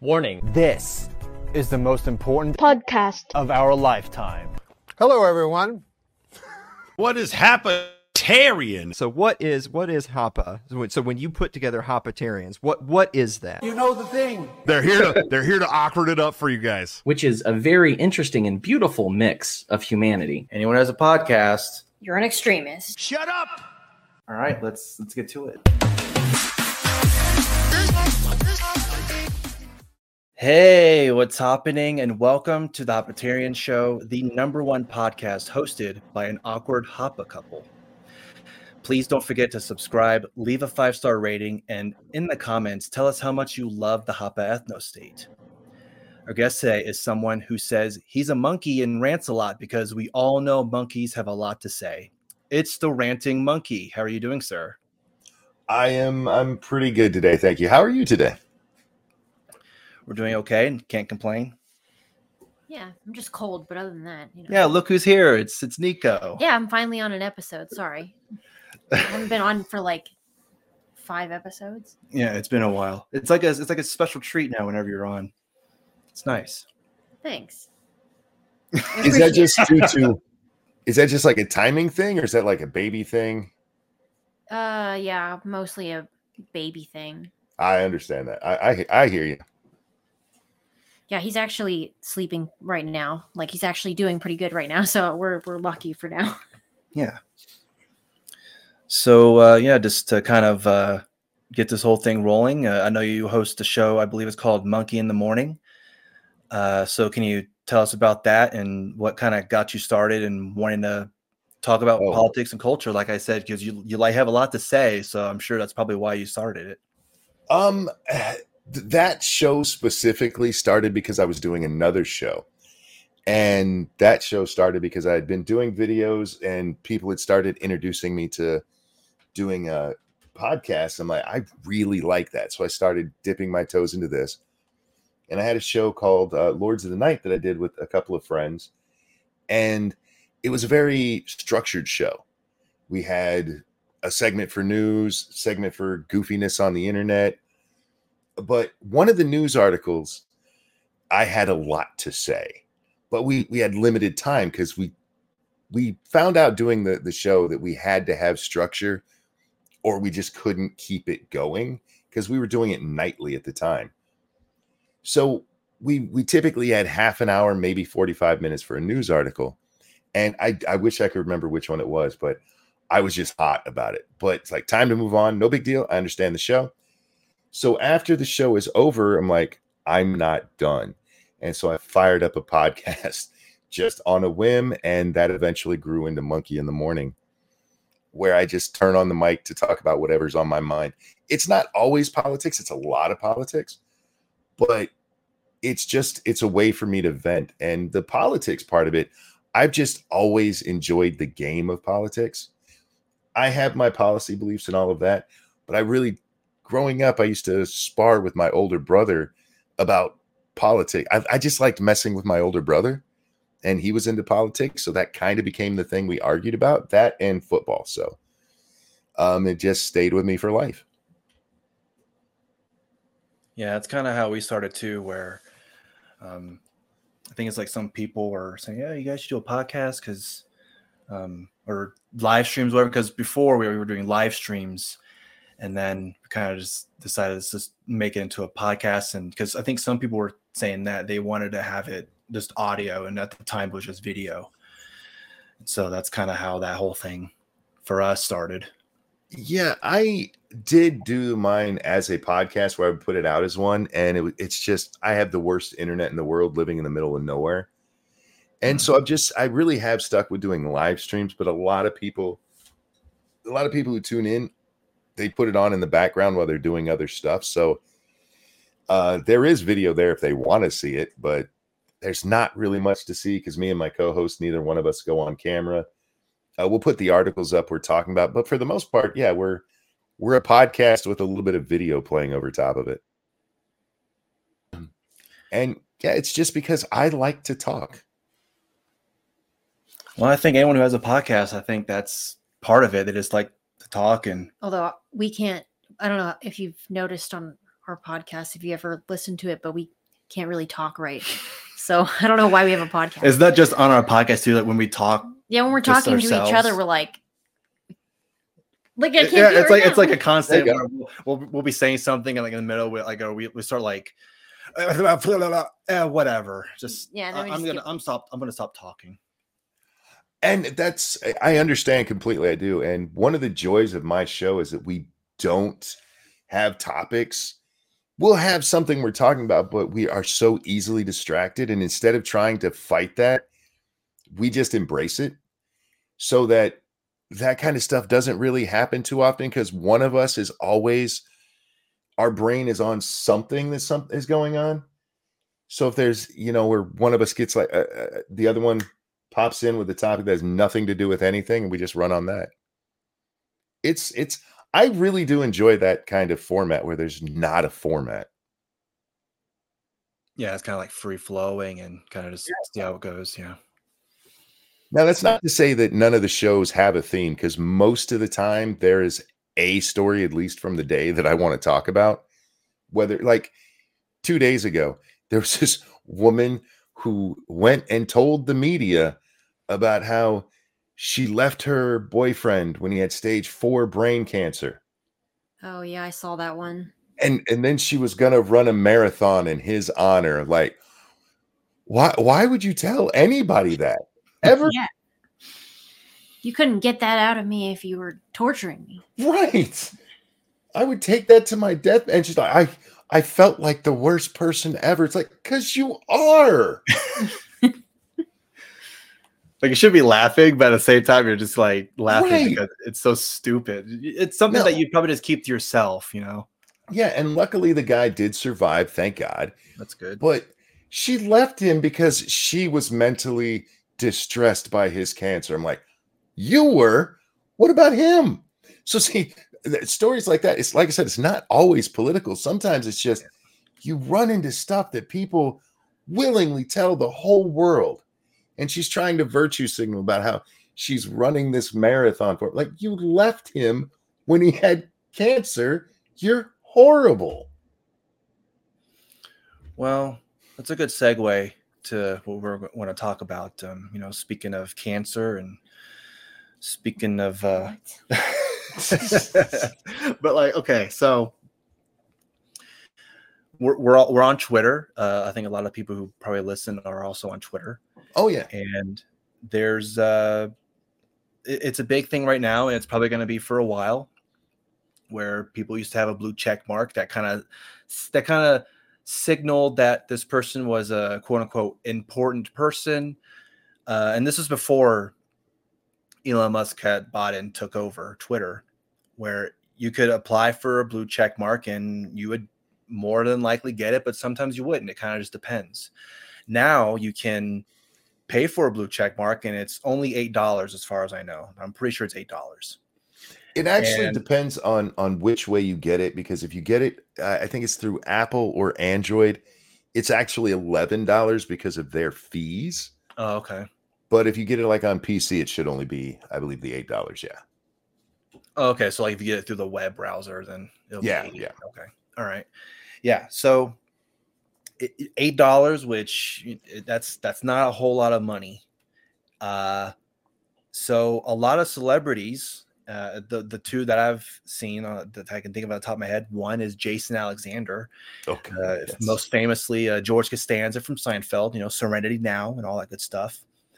Warning. This is the most important podcast of our lifetime. Hello, everyone. What is Hoppatarian? So what is Hoppa? So when you put together Hoppatarians, what is that? You know the thing. They're here to awkward it up for you guys. Which is a very interesting and beautiful mix of humanity. Anyone who has a podcast, You're an extremist. Shut up! all right, let's get to it. Hey, what's happening? And welcome to the Hoppatarian Show, the #1 podcast hosted by an awkward Hoppa couple. Please don't forget to subscribe, leave a 5-star rating, and in the comments, tell us how much you love the Hoppa ethnostate. Our guest today is someone who says he's a monkey and rants a lot because we all know monkeys have a lot to say. It's the Ranting Monkey. How are you doing, sir? I'm pretty good today, thank you. How are you today? We're doing okay and can't complain. Yeah, I'm just cold, but other than that, you know. Yeah, look who's here. It's Nico. Yeah, I'm finally on an episode. Sorry. I haven't been on for like 5 episodes. Yeah, it's been a while. It's like a special treat now whenever you're on. It's nice. Thanks. Is that just due to? Is that just like a timing thing, or is that like a baby thing? Yeah, mostly a baby thing. I understand that. I hear you. Yeah, he's actually sleeping right now. Like he's actually doing pretty good right now. So we're lucky for now. Yeah. So just to kind of get this whole thing rolling, I know you host a show. I believe it's called Monkey in the Morning. So can you tell us about that and what kind of got you started and wanting to talk about politics and culture? Like I said, because you like have a lot to say, so I'm sure that's probably why you started it. That show specifically started because I was doing another show, and that show started because I had been doing videos and people had started introducing me to doing a podcast. I'm like, I really like that, so I started dipping my toes into this. And I had a show called Lords of the Night that I did with a couple of friends. And it was a very structured show. We had a segment for news, segment for goofiness on the internet. But one of the news articles, I had a lot to say. But we had limited time because we found out doing the show that we had to have structure or we just couldn't keep it going because we were doing it nightly at the time. So we typically had half an hour, maybe 45 minutes for a news article. And I wish I could remember which one it was, but I was just hot about it. But it's like, time to move on. No big deal. I understand the show. So after the show is over, I'm like, I'm not done. And so I fired up a podcast just on a whim. And that eventually grew into Monkey in the Morning, where I just turn on the mic to talk about whatever's on my mind. It's not always politics. It's a lot of politics. But it's a way for me to vent. And the politics part of it, I've just always enjoyed the game of politics. I have my policy beliefs and all of that, but I really, growing up, I used to spar with my older brother about politics. I just liked messing with my older brother, and he was into politics, so that kind of became the thing we argued about, that and football. So it just stayed with me for life. Yeah, that's kind of how we started too, where I think it's like some people were saying, yeah, you guys should do a podcast because or live streams, whatever, because before we were doing live streams, and then we kind of just decided to just make it into a podcast. And because I think some people were saying that they wanted to have it just audio, and at the time it was just video. So that's kind of how that whole thing for us started. Yeah, I did do mine as a podcast where I would put it out as one. And it's just, I have the worst internet in the world living in the middle of nowhere. And so I really have stuck with doing live streams, but a lot of people who tune in, they put it on in the background while they're doing other stuff. So there is video there if they want to see it, but there's not really much to see because me and my co-host, neither one of us go on camera. We'll put the articles up we're talking about, but for the most part, yeah, we're a podcast with a little bit of video playing over top of it. And yeah, it's just because I like to talk. Well, I think anyone who has a podcast, I think that's part of it. They just like to talk. And although we can't, I don't know if you've noticed on our podcast if you ever listen to it, but we can't really talk right. So I don't know why we have a podcast. It's not just on our podcast too. Like when we talk, Yeah, when we're just talking to each ourselves. other, we're like I can't yeah, do it's it like right it's like now. a constant. There you Where we'll be saying something and like in the middle, we start like whatever. Just Yeah, and then we I'm just gonna stop talking. And that's, I understand completely. I do. And one of the joys of my show is that we don't have topics. We'll have something we're talking about, but we are so easily distracted. And instead of trying to fight that, we just embrace it so that that kind of stuff doesn't really happen too often, because one of us is always, our brain is on something that something is going on. So if there's, where one of us gets like the other one pops in with a topic that has nothing to do with anything, and we just run on that. I really do enjoy that kind of format where there's not a format. Yeah, it's kind of like free flowing and kind of just see how it goes. Yeah. Now, that's not to say that none of the shows have a theme, because most of the time there is a story, at least from the day, that I want to talk about. Whether, like 2 days ago, there was this woman who went and told the media about how she left her boyfriend when he had stage 4 brain cancer. Oh yeah, I saw that one. And then she was going to run a marathon in his honor. Like, why would you tell anybody that? Ever? Yeah. You couldn't get that out of me if you were torturing me. Right. I would take that to my death. And she's like, I felt like the worst person ever. It's like, because you are. Like you should be laughing, but at the same time, you're just like laughing Right. because it's so stupid. It's something No. that you probably just keep to yourself, Yeah. And luckily the guy did survive. Thank God. That's good. But she left him because she was mentally distressed by his cancer. I'm like, you were? What about him? So see, stories like that, it's like I said, it's not always political. Sometimes it's just you run into stuff that people willingly tell the whole world. And she's trying to virtue signal about how she's running this marathon for, like, you left him when he had cancer. You're horrible. Well, that's a good segue to what we're going to talk about. Speaking of cancer and speaking of, but like, okay, so we're on Twitter. I think a lot of people who probably listen are also on Twitter. Oh yeah. And there's it's a big thing right now, and it's probably going to be for a while, where people used to have a blue check mark that kind of signaled that this person was a quote unquote important person. And this was before Elon Musk had bought and took over Twitter, where you could apply for a blue check mark and you would more than likely get it, but sometimes you wouldn't. It kind of just depends. Now you can pay for a blue check mark, and it's only $8 as far as I know. I'm pretty sure it's $8. It actually And- depends on which way you get it, because if you get it, I think it's through Apple or Android, it's actually $11 because of their fees. Oh, okay. But if you get it like on PC, it should only be, I believe, the $8. Yeah. Oh, okay. So like if you get it through the web browser, then it'll be Yeah, 80. yeah. Okay. All right. Yeah. So $8, which that's not a whole lot of money. So a lot of celebrities, the two that I've seen that I can think of on the top of my head, one is Jason Alexander, Okay. most famously George Costanza from Seinfeld, Serenity Now and all that good stuff.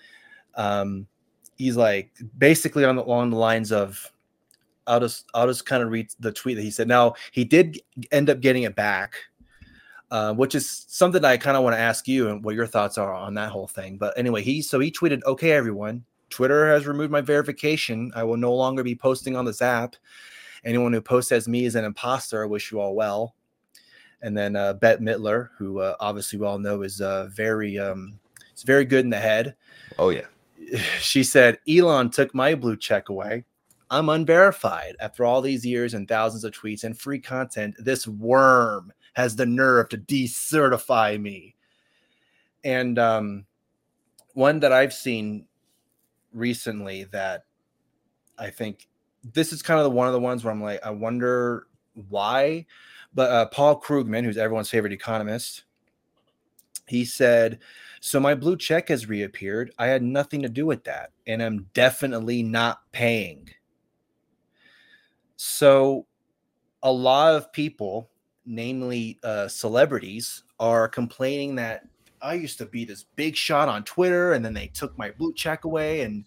He's like basically along the lines of, I'll just kind of read the tweet that he said. Now he did end up getting it back, which is something that I kind of want to ask you and what your thoughts are on that whole thing. But anyway, he tweeted, "Okay, everyone, Twitter has removed my verification. I will no longer be posting on this app. Anyone who posts as me is an imposter. I wish you all well." And then Bette Midler, who obviously we all know is very good in the head. Oh yeah. She said, "Elon took my blue check away. I'm unverified. After all these years and thousands of tweets and free content, this worm has the nerve to decertify me." And one that I've seen recently that I think this is kind of one of the ones where I'm like, I wonder why, But Paul Krugman, who's everyone's favorite economist, he said, so my blue check has reappeared. I had nothing to do with that, and I'm definitely not paying. So a lot of people, namely celebrities, are complaining that I used to be this big shot on Twitter, and then they took my blue check away. And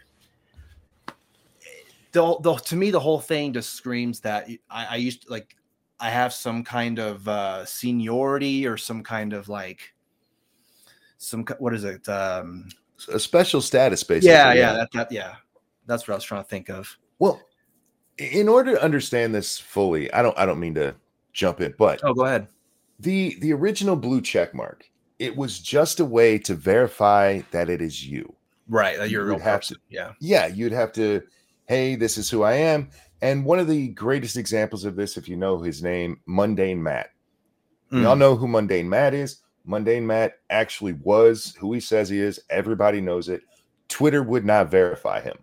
to me, the whole thing just screams that I used to, like, I have some kind of seniority or some kind of like what is it? A special status, basically. Yeah. That's what I was trying to think of. Well, in order to understand this fully, I don't mean to jump in, but go ahead. The original blue check mark, it was just a way to verify that it is you. Right, that you're a real have person. To, yeah, you'd have to, hey, this is who I am. And one of the greatest examples of this, if you know his name, Mundane Matt. We all know who Mundane Matt is. Mundane Matt actually was who he says he is. Everybody knows it. Twitter would not verify him.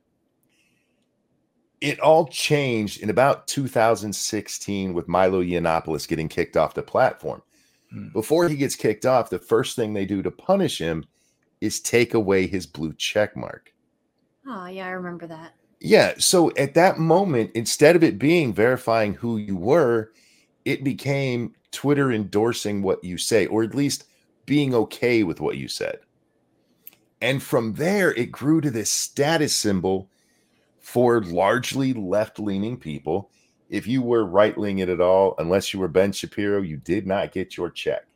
It all changed in about 2016 with Milo Yiannopoulos getting kicked off the platform. Before he gets kicked off, the first thing they do to punish him is take away his blue check mark. Oh, yeah, I remember that. Yeah, so at that moment, instead of it being verifying who you were, it became Twitter endorsing what you say, or at least being okay with what you said. And from there, it grew to this status symbol for largely left-leaning people. If you were right-leaning at all, unless you were Ben Shapiro, you did not get your check.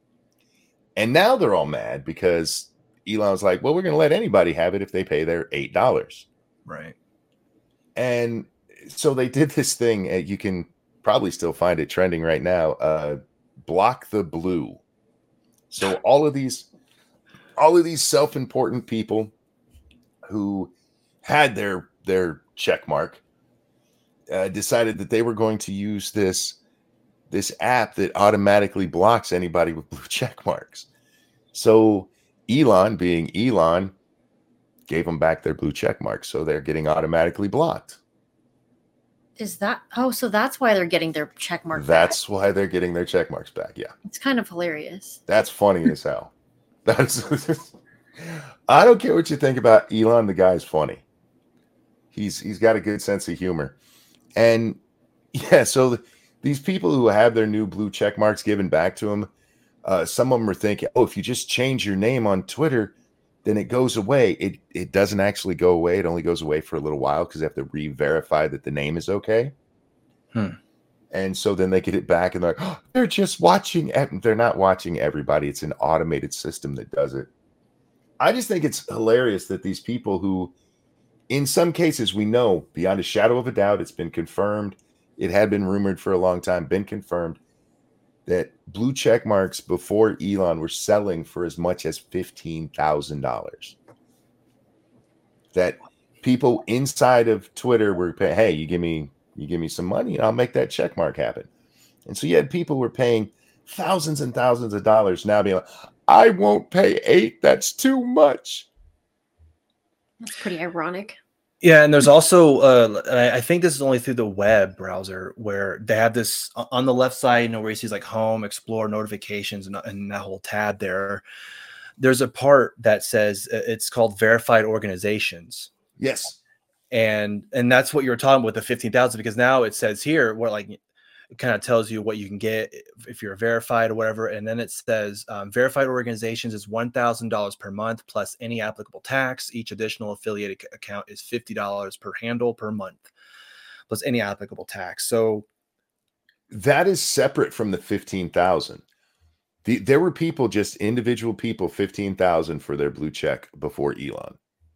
And now they're all mad because Elon's like, well, we're going to let anybody have it if they pay their $8. Right. And so they did this thing. You can probably still find it trending right now. Block the blue. So all of these self-important people who had their check mark decided that they were going to use this app that automatically blocks anybody with blue check marks. So Elon, being Elon, gave them back their blue check marks, so they're getting automatically blocked. Is that so that's why they're getting their check mark That's back. why they're getting their check marks back. Yeah, It's kind of hilarious. that's funny as hell. That's I don't care what you think about Elon. The guy's funny. He's got a good sense of humor. And yeah, so these people who have their new blue check marks given back to them, some of them are thinking, oh, if you just change your name on Twitter, then it goes away. It doesn't actually go away. It only goes away for a little while because they have to re-verify that the name is okay. And so then they get it back and they're like, oh, they're just watching. They're not watching everybody. It's an automated system that does it. I just think it's hilarious that these people who, in some cases, we know beyond a shadow of a doubt, it's been confirmed. It had been rumored for a long time, been confirmed that blue check marks before Elon were selling for as much as $15,000. That people inside of Twitter were paying, hey, you give me some money and I'll make that check mark happen. And so you had people who were paying thousands and thousands of dollars now being like, I won't pay $8. That's too much. That's pretty ironic. Yeah, and there's also, I think this is only through the web browser where they have this on the left side, where you see like home, explore, notifications, and that whole tab there. There's a part that says it's called verified organizations. Yes. And that's what you were talking about with the 15,000, because now it says here what like it kind of tells you what you can get if you're verified or whatever. And then it says verified organizations is $1,000 per month plus any applicable tax. Each additional affiliated account is $50 per handle per month plus any applicable tax. So that is separate from the 15,000. There were people, just individual people, 15,000 for their blue check before Elon.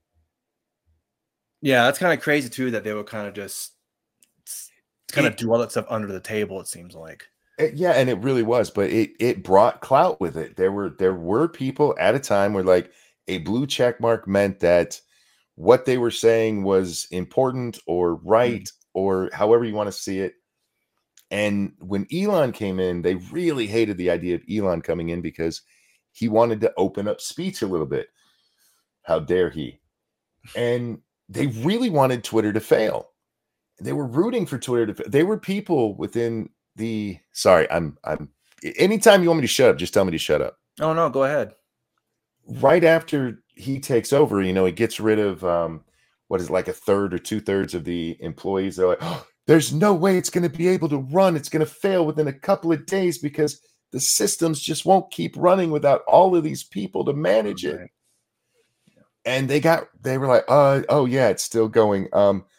Yeah, that's kind of crazy too, that they would kind of just kind of do all that stuff under the table, it seems like. Yeah, and it really was, but it brought clout with it. There were people at a time where like a blue check mark meant that what they were saying was important or right or however you want to see it. And when Elon came in, they really hated the idea of Elon coming in because he wanted to open up speech a little bit. How dare he? And they really wanted Twitter to fail. They were rooting for Twitter to fail. They were people within sorry, I'm anytime you want me to shut up, just tell me to shut up. Oh no, go ahead. Right after he takes over, he gets rid of what is it, like a third or 2/3 of the employees. They're like, oh, there's no way it's going to be able to run. It's going to fail within a couple of days because the systems just won't keep running without all of these people to manage it. Right. And they were like, oh yeah, it's still going.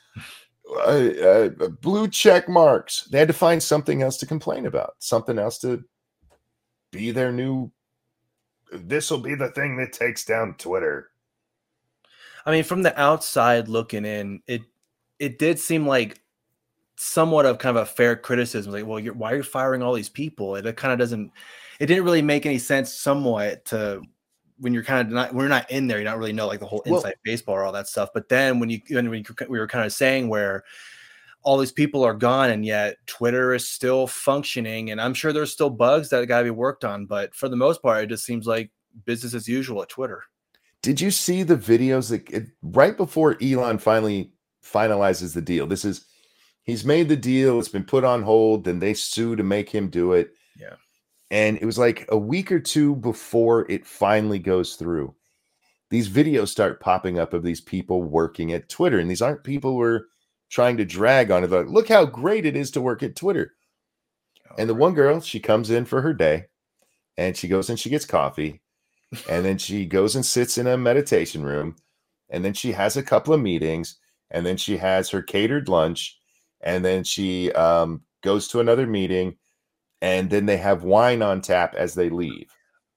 Blue check marks. They had to find something else to complain about, something else to be their new. This will be the thing that takes down Twitter. I mean, from the outside looking in, it did seem like somewhat of kind of a fair criticism. Like, well, why are you firing all these people? It kind of doesn't. It didn't really make any sense. Somewhat to when you're kind of not, we're not in there. You don't really know like the whole inside baseball or all that stuff. But then when we were kind of saying where all these people are gone and yet Twitter is still functioning, and I'm sure there's still bugs that got to be worked on. But for the most part, it just seems like business as usual at Twitter. Did you see the videos that right before Elon finally finalizes the deal? He's made the deal. It's been put on hold. Then they sue to make him do it. Yeah. And it was like a week or two before it finally goes through. These videos start popping up of these people working at Twitter. And these aren't people who are trying to drag on it. They're like, look how great it is to work at Twitter. And the one girl, she comes in for her day and she goes and she gets coffee. And then she goes and sits in a meditation room. And then she has a couple of meetings. And then she has her catered lunch. And then she goes to another meeting. And then they have wine on tap as they leave.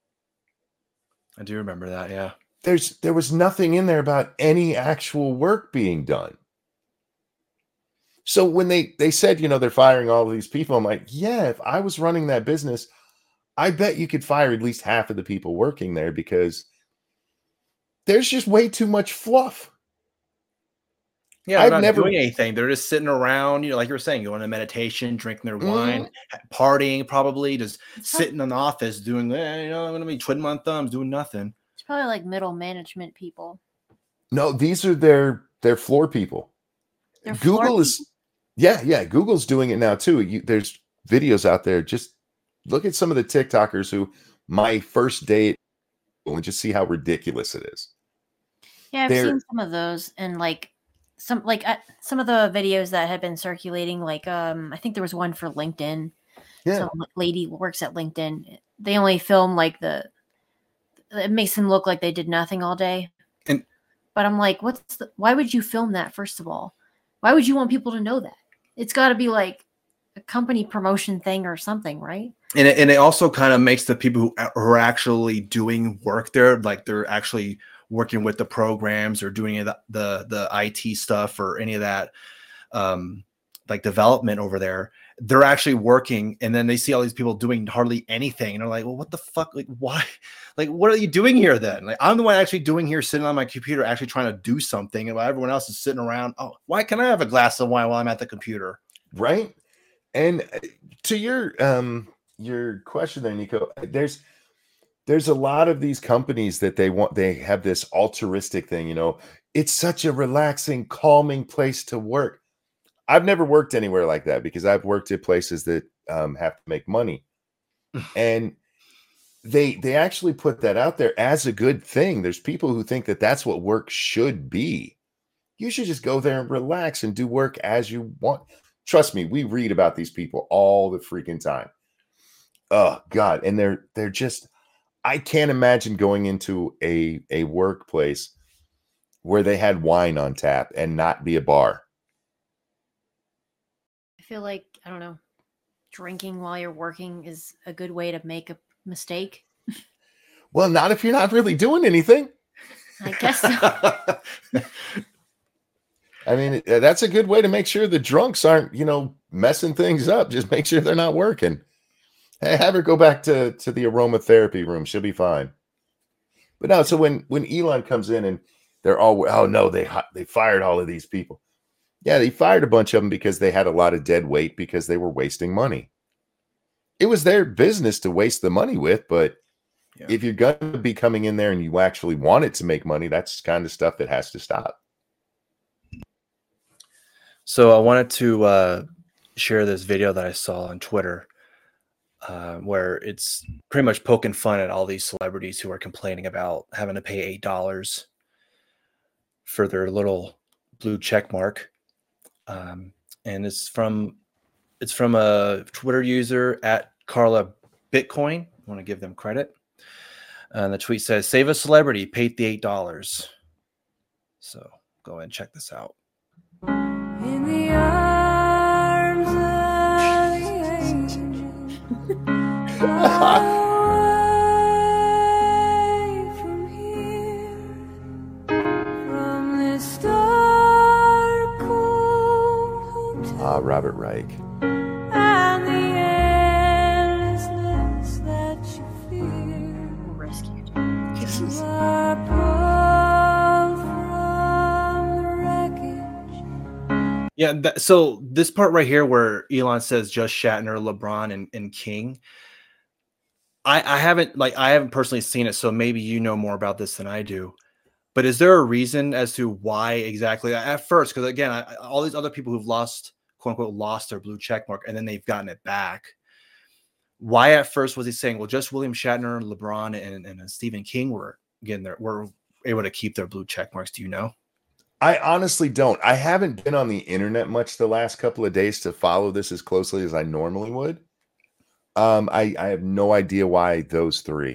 I do remember that, yeah. There was nothing in there about any actual work being done. So when they said, they're firing all of these people, I'm like, yeah, if I was running that business, I bet you could fire at least half of the people working there because there's just way too much fluff. Yeah, they're not doing anything. They're just sitting around, like you were saying, going to meditation, drinking their wine, partying, probably just sitting in the office doing, I'm going to be twiddling my thumbs, doing nothing. It's probably like middle management people. No, these are their floor people. Google's doing it now too. There's videos out there. Just look at some of the TikTokers who my first date and just see how ridiculous it is. Yeah, I've seen some of those and some of the videos that had been circulating, I think there was one for LinkedIn. Yeah. Some lady works at LinkedIn. They only film it makes them look like they did nothing all day. But I'm like, why would you film that, first of all? Why would you want people to know that? It's got to be like a company promotion thing or something, right? And it also kind of makes the people who are actually doing work there, like they're actually working with the programs or doing the IT stuff or any of that, like development over there, they're actually working. And then they see all these people doing hardly anything. And they're like, well, what the fuck? Like, why? Like, what are you doing here then? Like, I'm the one actually doing here, sitting on my computer, actually trying to do something. And while everyone else is sitting around, oh, why can't I have a glass of wine while I'm at the computer? Right. And to your question there, Nico, there's a lot of these companies that they have this altruistic thing, it's such a relaxing, calming place to work. I've never worked anywhere like that because I've worked at places that have to make money. And they actually put that out there as a good thing. There's people who think that that's what work should be. You should just go there and relax and do work as you want. Trust me, we read about these people all the freaking time. Oh God. And they're just, I can't imagine going into a workplace where they had wine on tap and not be a bar. I feel like, I don't know, drinking while you're working is a good way to make a mistake. Well, not if you're not really doing anything. I guess so. I mean, that's a good way to make sure the drunks aren't, messing things up. Just make sure they're not working. Hey, have her go back to the aromatherapy room. She'll be fine. But no, so when Elon comes in and they're all, oh no, they fired all of these people. Yeah, they fired a bunch of them because they had a lot of dead weight because they were wasting money. It was their business to waste the money with, but if you're going to be coming in there and you actually want it to make money, that's kind of stuff that has to stop. So I wanted to share this video that I saw on Twitter, where it's pretty much poking fun at all these celebrities who are complaining about having to pay $8 for their little blue check mark. And it's from a Twitter user at Carla Bitcoin. I want to give them credit. And the tweet says, "Save a celebrity, paid the $8. So go ahead and check this out. In the arms of the angel, away from here, from this dark, cold hotel, Robert Reich. and the endlessness that you fear. Rescued. You are pulled from the wreckage. Yeah, so this part right here where Elon says just Shatner, LeBron, and King, I haven't personally seen it, so maybe you know more about this than I do. But is there a reason as to why exactly at first? Because again, all these other people who've lost, quote unquote, lost their blue check mark and then they've gotten it back. Why at first was he saying, well, just William Shatner, LeBron, and Stephen King were able to keep their blue check marks? Do you know? I honestly don't. I haven't been on the internet much the last couple of days to follow this as closely as I normally would. I have no idea why those three.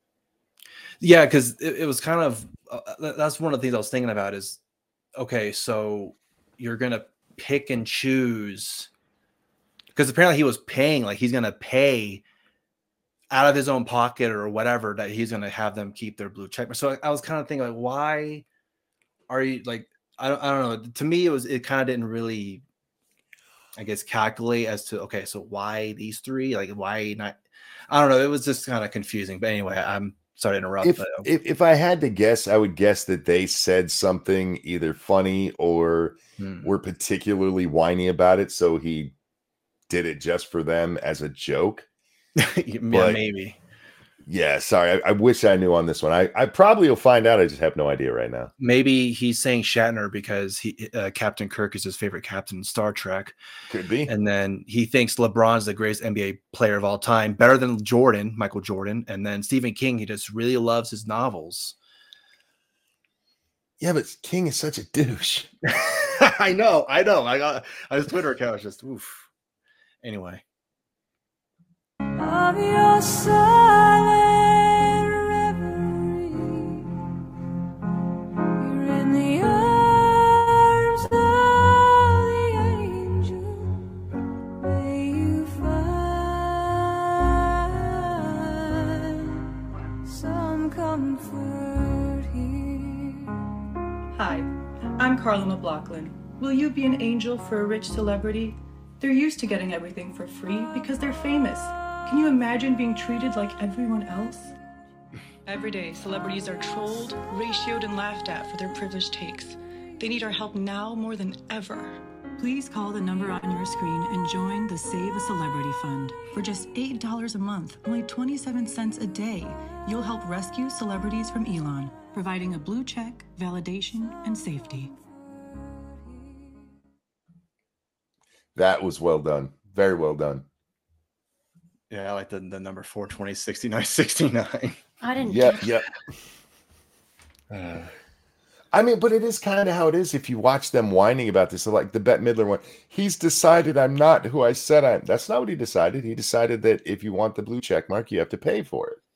Yeah, because it was kind of that's one of the things I was thinking about is, okay, so you're gonna pick and choose, because apparently he was paying, like he's gonna pay out of his own pocket or whatever, that he's gonna have them keep their blue check. So I was kind of thinking, like, why are you like, I don't know. To me, it kind of didn't really, I guess, calculate as to, okay, so why these three? Like, why not? I don't know. It was just kind of confusing. But anyway, I'm sorry to interrupt. If I had to guess, I would guess that they said something either funny or were particularly whiny about it, so he did it just for them as a joke. Yeah, maybe. Yeah, sorry. I wish I knew on this one. I probably will find out. I just have no idea right now. Maybe he's saying Shatner because Captain Kirk is his favorite captain in Star Trek. Could be. And then he thinks LeBron's the greatest NBA player of all time, better than Michael Jordan. And then Stephen King, he just really loves his novels. Yeah, but King is such a douche. I know. I got his Twitter account was just oof. Anyway. Of your silent reverie, you're in the arms of the angel. May you find some comfort here. Hi, I'm Carla McLaughlin. Will you be an angel for a rich celebrity? They're used to getting everything for free because they're famous. Can you imagine being treated like everyone else? Every day, celebrities are trolled, ratioed, and laughed at for their privileged takes. They need our help now more than ever. Please call the number on your screen and join the Save a Celebrity Fund. For just $8 a month, only 27 cents a day, you'll help rescue celebrities from Elon, providing a blue check, validation, and safety. That was well done. Very well done. Yeah, I like the number 420 69 69. I didn't. Yep. I mean, but it is kind of how it is if you watch them whining about this. So like the Bette Midler one, he's decided I'm not who I said I am. That's not what he decided. He decided that if you want the blue check mark, you have to pay for it.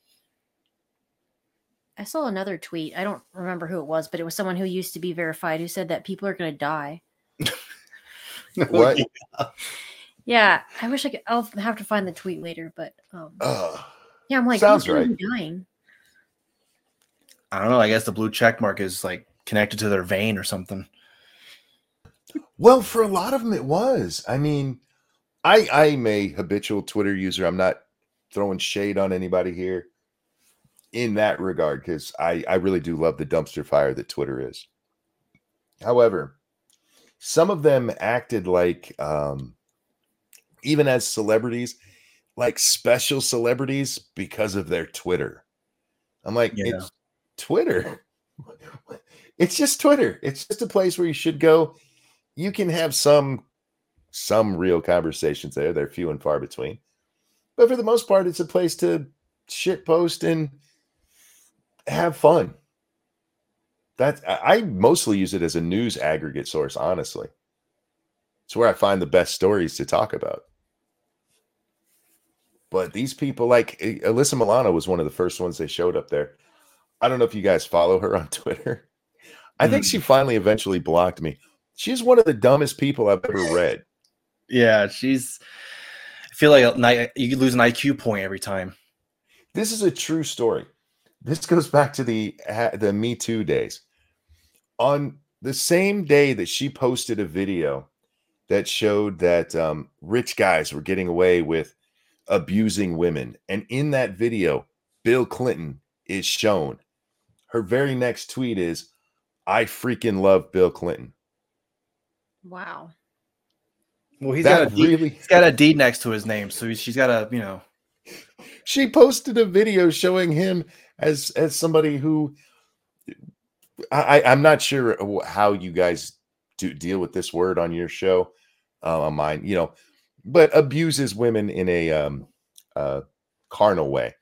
I saw another tweet. I don't remember who it was, but it was someone who used to be verified who said that people are going to die. What? Yeah, I wish I could. I'll have to find the tweet later, but yeah, I'm like, sounds who's right. Dying? I don't know. I guess the blue check mark is like connected to their vein or something. Well, for a lot of them, it was. I mean, I'm a habitual Twitter user. I'm not throwing shade on anybody here in that regard because I really do love the dumpster fire that Twitter is. However, some of them acted like, even as celebrities, like special celebrities because of their Twitter. I'm like, It's Twitter. It's just Twitter. It's just a place where you should go. You can have some some real conversations there. They're few and far between. But for the most part, it's a place to shit post and have fun. I mostly use it as a news aggregate source, honestly. It's where I find the best stories to talk about. But these people, like Alyssa Milano was one of the first ones they showed up there. I don't know if you guys follow her on Twitter. I think she finally eventually blocked me. She's one of the dumbest people I've ever read. Yeah, I feel like you lose an IQ point every time. This is a true story. This goes back to the Me Too days. On the same day that she posted a video that showed that rich guys were getting away with abusing women, and in that video, Bill Clinton is shown. Her very next tweet is, "I freaking love Bill Clinton." Wow. Well, he's got a D next to his name, so she's got a, you know. She posted a video showing him as somebody who I'm not sure how you guys do deal with this word on your show, on mine, you know, but abuses women in a carnal way.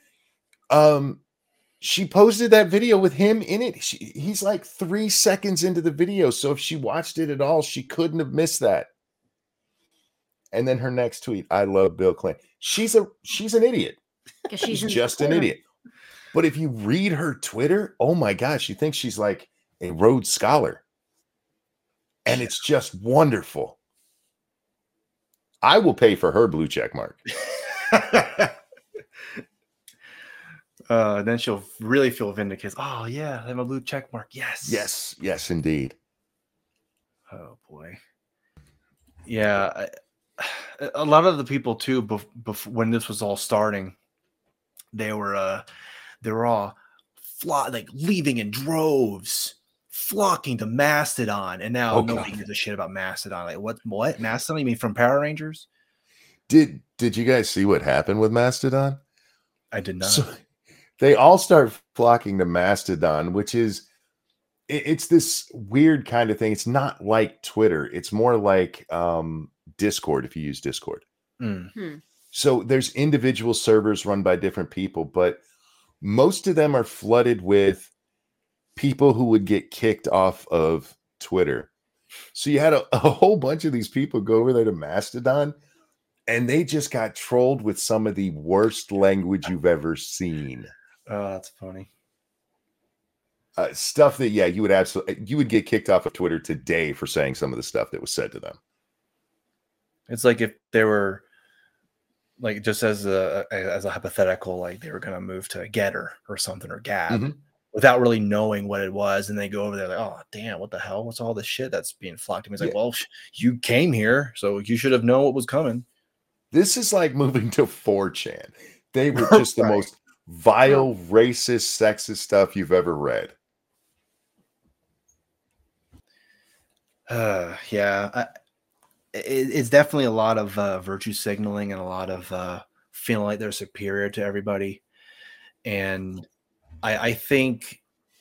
She posted that video with him in it. He's like 3 seconds into the video, so if she watched it at all, she couldn't have missed that. And then her next tweet, "I love Bill Clinton." She's an idiot. She's just an idiot. But if you read her Twitter, oh my God, she thinks she's like a Rhodes Scholar. And it's just wonderful. I will pay for her blue check mark. Then she'll really feel vindicated. Oh yeah, I have a blue check mark. Yes. Yes, indeed. Oh boy. Yeah. A lot of the people too, when this was all starting, they were all leaving in droves, flocking to Mastodon, and now nobody gives a shit about Mastodon. Like what? Mastodon? You mean from Power Rangers? Did you guys see what happened with Mastodon? I did not. So they all start flocking to Mastodon, which is it's this weird kind of thing. It's not like Twitter. It's more like Discord, if you use Discord. So there's individual servers run by different people, but most of them are flooded with people who would get kicked off of Twitter. So you had a whole bunch of these people go over there to Mastodon, and they just got trolled with some of the worst language you've ever seen. Oh, that's funny. Stuff that, you would get kicked off of Twitter today for saying some of the stuff that was said to them. It's like if they were, like, just as a hypothetical, like they were going to move to Getter or something, or Gab, without really knowing what it was, and they go over there like, "Oh, damn, what the hell? What's all this shit that's being flocked to me?" It's like, well, you came here, so you should have known what was coming. This is like moving to 4chan. They were just the most vile, racist, sexist stuff you've ever read. It's definitely a lot of virtue signaling and a lot of feeling like they're superior to everybody. And I think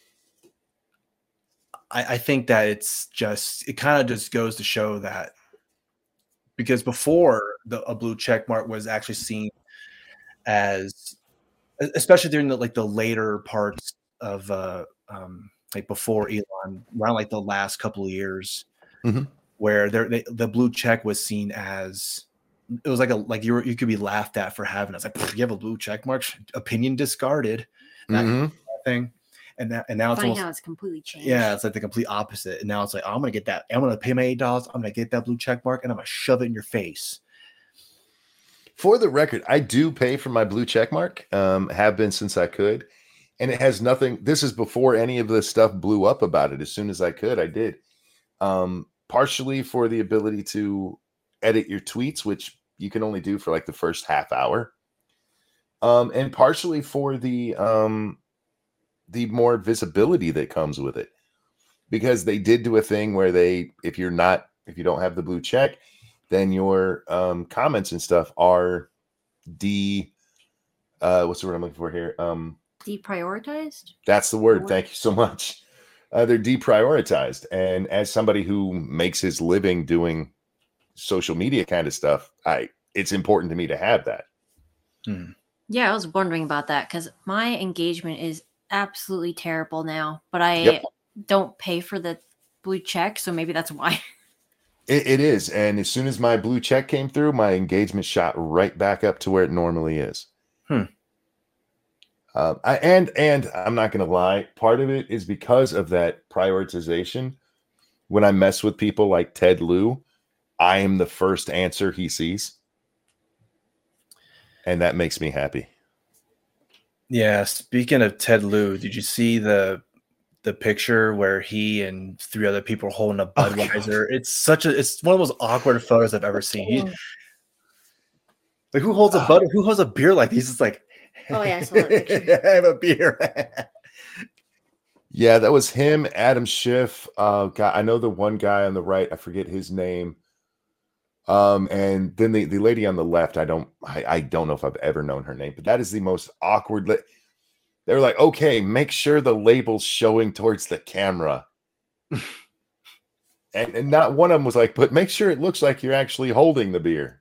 that it kind of just goes to show that, because before a blue check mark was actually seen as, especially during the later parts of like before Elon, around like the last couple of years, where the blue check was seen as, it was like you could be laughed at for having it. It's like, you have a blue check mark, opinion discarded, that thing. And now it's funny almost, how it's completely changed. Yeah, it's like the complete opposite. And now it's like, I'm gonna get that. I'm gonna pay my $8. I'm gonna get that blue check mark, and I'm gonna shove it in your face. For the record, I do pay for my blue check mark. Have been since I could, and it has nothing. This is before any of the stuff blew up about it. As soon as I could, I did. Partially for the ability to edit your tweets, which you can only do for like the first half hour, and partially for the more visibility that comes with it, because they did do a thing where if you don't have the blue check, then your comments and stuff are what's the word I'm looking for here? Deprioritized? That's the word. Thank you so much. They're deprioritized. And as somebody who makes his living doing social media kind of stuff, it's important to me to have that. Yeah, I was wondering about that because my engagement is absolutely terrible now, but I don't pay for the blue check, so maybe that's why. It is. And as soon as my blue check came through, my engagement shot right back up to where it normally is. And I'm not going to lie, part of it is because of that prioritization. When I mess with people like Ted Lieu, I am the first answer he sees. And that makes me happy. Yeah. Speaking of Ted Lieu, did you see the picture where he and 3 other people are holding a Budweiser? It's one of the most awkward photos I've ever seen. Like who holds a beer like these? It's like, oh yeah, I saw that picture. I have a beer. Yeah, that was him, Adam Schiff. I know the one guy on the right, I forget his name. And then the lady on the left, I don't know if I've ever known her name, but that is the most awkward. They're like, okay, make sure the label's showing towards the camera. and not one of them was like, but make sure it looks like you're actually holding the beer.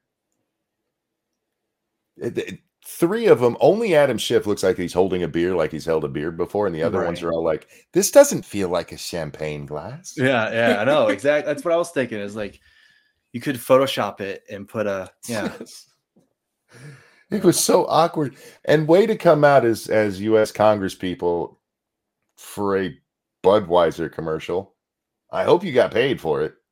3 of them, only Adam Schiff looks like he's holding a beer, like he's held a beer before, and the other ones are all like, this doesn't feel like a champagne glass. Yeah, I know. Exactly. That's what I was thinking, is like, you could Photoshop it and put It was so awkward. And way to come out as U.S. Congress people for a Budweiser commercial. I hope you got paid for it.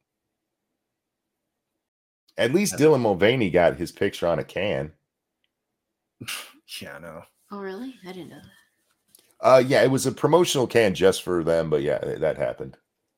At least Dylan Mulvaney got his picture on a can. Yeah, I know. Oh, really? I didn't know that. Yeah, it was a promotional can just for them, but yeah, that happened.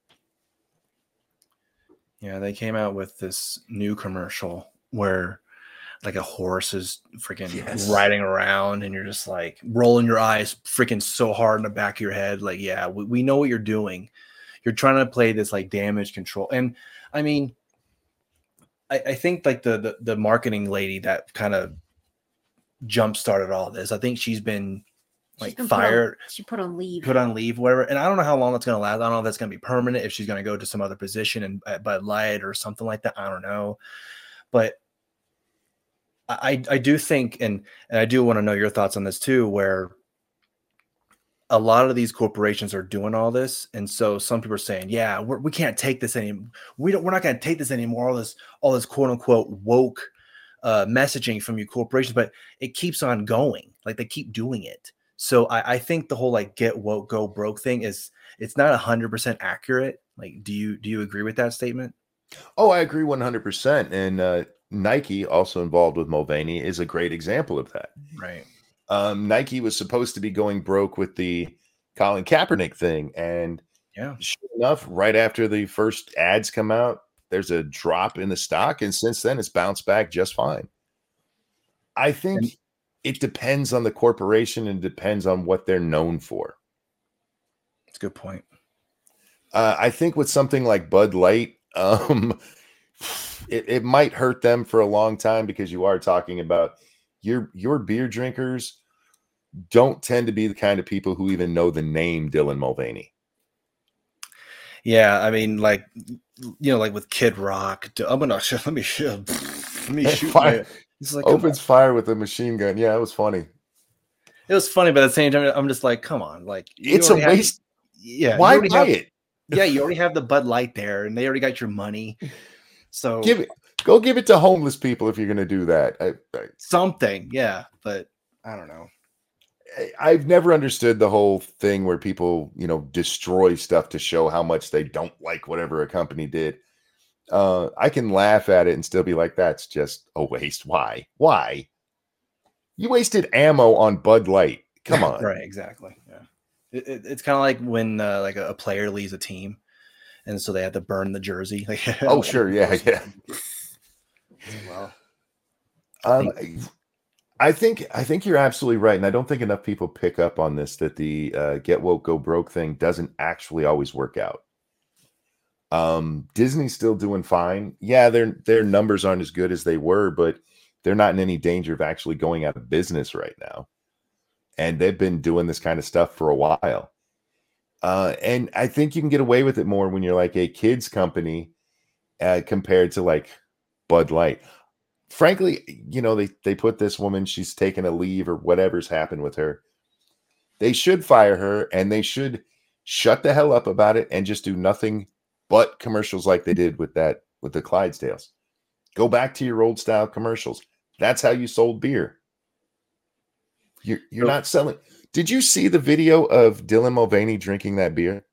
Yeah, they came out with this new commercial where like a horse is freaking riding around and you're just like rolling your eyes freaking so hard in the back of your head. Like, yeah, we know what you're doing. You're trying to play this like damage control. And I mean, I think like the marketing lady that kind of jump started all this, I think she's been fired. She put on leave, whatever. And I don't know how long that's going to last. I don't know if that's going to be permanent, if she's going to go to some other position at Bud Light or something like that. I don't know. But I do think, and I do want to know your thoughts on this too, where a lot of these corporations are doing all this. And so some people are saying, yeah, we can't take this anymore. We're not going to take this anymore. All this quote unquote woke messaging from you corporations, but it keeps on going. Like they keep doing it. So I think the whole like get woke, go broke thing it's not 100% accurate. Like, do you agree with that statement? Oh, I agree 100%. And Nike, also involved with Mulvaney, is a great example of that. Right. Nike was supposed to be going broke with the Colin Kaepernick thing. And sure enough, right after the first ads come out, there's a drop in the stock. And since then, it's bounced back just fine. I think it depends on the corporation and depends on what they're known for. That's a good point. I think with something like Bud Light, it might hurt them for a long time because you are talking about your beer drinkers don't tend to be the kind of people who even know the name Dylan Mulvaney. Yeah, I mean, like, you know, like with Kid Rock, let me shoot. Fire. It's like opens fire with a machine gun. Yeah, it was funny. It was funny, but at the same time, I'm just like, come on, like it's a waste. Why buy it? Yeah, you already have the Bud Light there, and they already got your money. So go give it to homeless people if you're going to do that. Something, yeah, but I don't know. I've never understood the whole thing where people, destroy stuff to show how much they don't like whatever a company did. I can laugh at it and still be like, that's just a waste. Why? You wasted ammo on Bud Light. Come on. Right, exactly. Yeah. It's kind of like when like a player leaves a team, and so they have to burn the jersey. Oh, sure. Yeah. Well, I think you're absolutely right. And I don't think enough people pick up on this, that the get woke, go broke thing doesn't actually always work out. Disney's still doing fine. Yeah, their numbers aren't as good as they were, but they're not in any danger of actually going out of business right now. And they've been doing this kind of stuff for a while. And I think you can get away with it more when you're like a kids company compared to like Bud Light. Frankly, you know, they put this woman, she's taken a leave or whatever's happened with her. They should fire her, and they should shut the hell up about it and just do nothing but commercials like they did with the Clydesdales. Go back to your old style commercials. That's how you sold beer. You're not selling. Did you see the video of Dylan Mulvaney drinking that beer?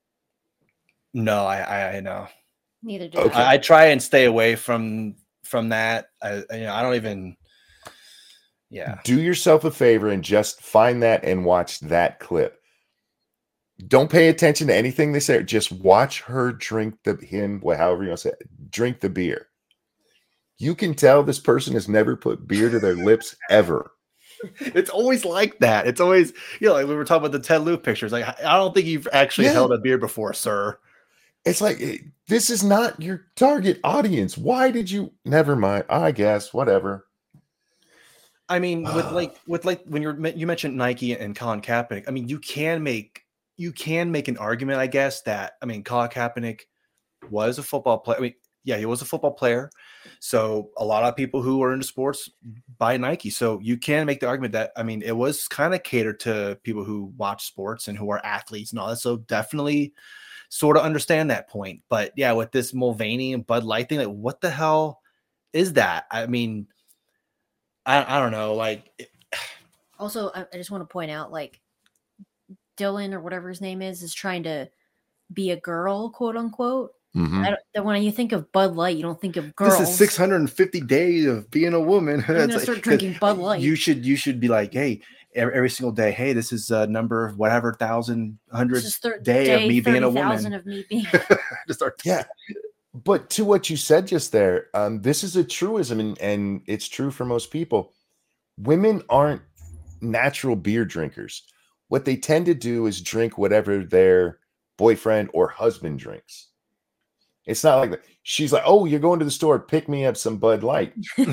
No, I know. Neither do Okay. I try and stay away from that. I don't even. Yeah. Do yourself a favor and just find that and watch that clip. Don't pay attention to anything they say. Just watch her drink however you want to say it, drink the beer. You can tell this person has never put beer to their lips ever. It's always like that. It's always, like we were talking about the Ted Lieu pictures. Like, I don't think you've actually held a beer before, sir. It's like, this is not your target audience. Why did you? Never mind. I guess, whatever. I mean, with when you mentioned Nike and Colin Kaepernick, I mean, you can make an argument, I guess, that, I mean, Colin Kaepernick was a football player. I mean, yeah, he was a football player. So a lot of people who are into sports buy Nike. So you can make the argument that, I mean, it was kind of catered to people who watch sports and who are athletes and all that. So definitely sort of understand that point. But yeah, with this Mulvaney and Bud Light thing, like, what the hell is that? I mean, I don't know. Like, Also, I just want to point out, like, Dylan or whatever his name is trying to be a girl, quote unquote. Mm-hmm. When you think of Bud Light, you don't think of girls. This is 650 days of being a woman. I'm gonna start drinking Bud Light. You should be like, hey, every single day, hey, this is number whatever 1,100 day of me being a woman. Of me being. Just start. Yeah. But to what you said just there, this is a truism, and it's true for most people. Women aren't natural beer drinkers. What they tend to do is drink whatever their boyfriend or husband drinks. It's not like that. She's like, oh, you're going to the store, pick me up some Bud Light.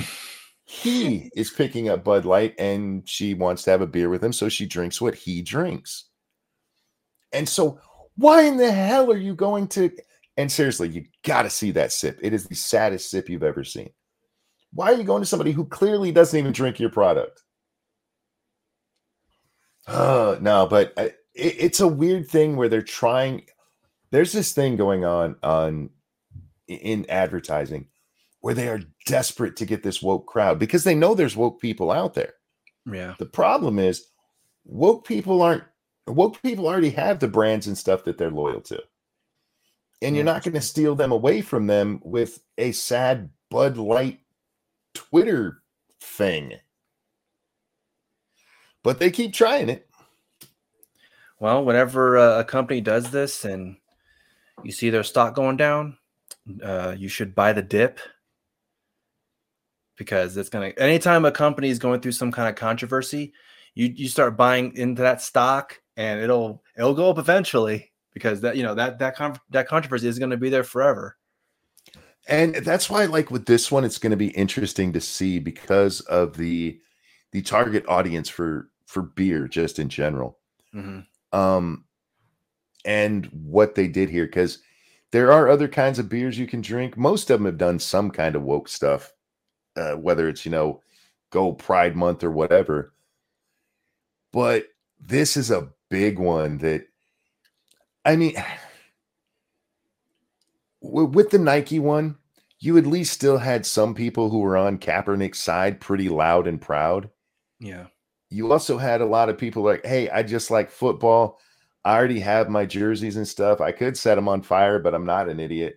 He is picking up Bud Light, and she wants to have a beer with him, so she drinks what he drinks. And so why in the hell are you going to... And seriously, you got to see that sip. It is the saddest sip you've ever seen. Why are you going to somebody who clearly doesn't even drink your product? No, but it's a weird thing where they're trying. There's this thing going on in advertising where they are desperate to get this woke crowd because they know there's woke people out there. Yeah. The problem is woke people already have the brands and stuff that they're loyal to. And you're not going to steal them away from them with a sad Bud Light Twitter thing. But they keep trying it. Well, whenever a company does this and you see their stock going down, you should buy the dip, because it's going to, anytime a company is going through some kind of controversy, you start buying into that stock and it'll go up eventually, because that controversy is going to be there forever. And that's why, like with this one, it's going to be interesting to see because of the target audience for beer just in general. Mm-hmm. And what they did here, because there are other kinds of beers you can drink. Most of them have done some kind of woke stuff, whether it's, Go Pride Month or whatever. But this is a big one that, I mean, with the Nike one, you at least still had some people who were on Kaepernick's side pretty loud and proud. Yeah. You also had a lot of people like, hey, I just like football. I already have my jerseys and stuff. I could set them on fire, but I'm not an idiot.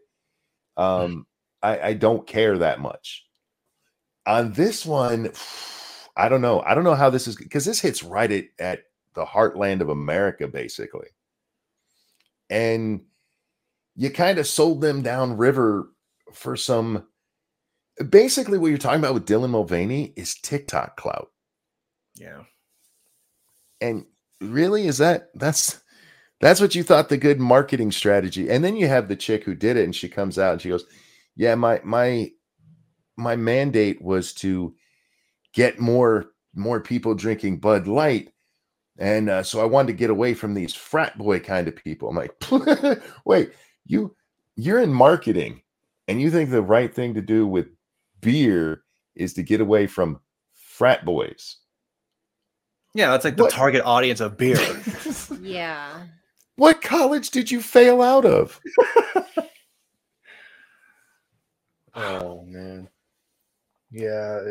I don't care that much. On this one, I don't know. I don't know how this is, because this hits right at the heartland of America, basically. And you kind of sold them downriver for some. Basically, what you're talking about with Dylan Mulvaney is TikTok clout. Yeah. And really, that's what you thought the good marketing strategy. And then you have the chick who did it, and she comes out and she goes, yeah, my mandate was to get more people drinking Bud Light. And so I wanted to get away from these frat boy kind of people. I'm like, wait, you're in marketing and you think the right thing to do with beer is to get away from frat boys. Yeah, that's like the target audience of beer. Yeah. What college did you fail out of? Oh man. Yeah,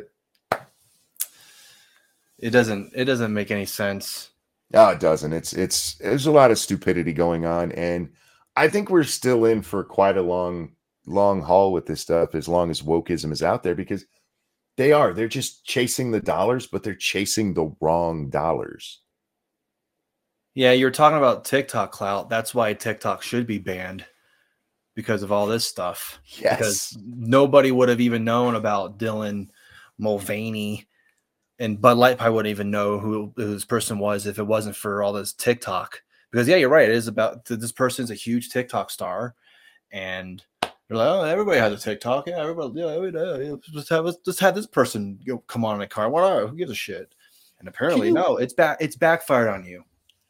it doesn't make any sense. No, it doesn't. There's a lot of stupidity going on, and I think we're still in for quite a long haul with this stuff as long as wokeism is out there, because they're just chasing the dollars, but they're chasing the wrong dollars. Yeah, you're talking about TikTok clout. That's why TikTok should be banned, because of all this stuff. Yes. Because nobody would have even known about Dylan Mulvaney, and Bud Light probably wouldn't even know who this person was if it wasn't for all this TikTok. Because yeah, you're right. It is about this person's a huge TikTok star, and they're like, oh, everybody has a TikTok. Yeah, everybody. Yeah, let's have this person come on in a car. Whatever. Who gives a shit? And apparently, no, it's backfired on you.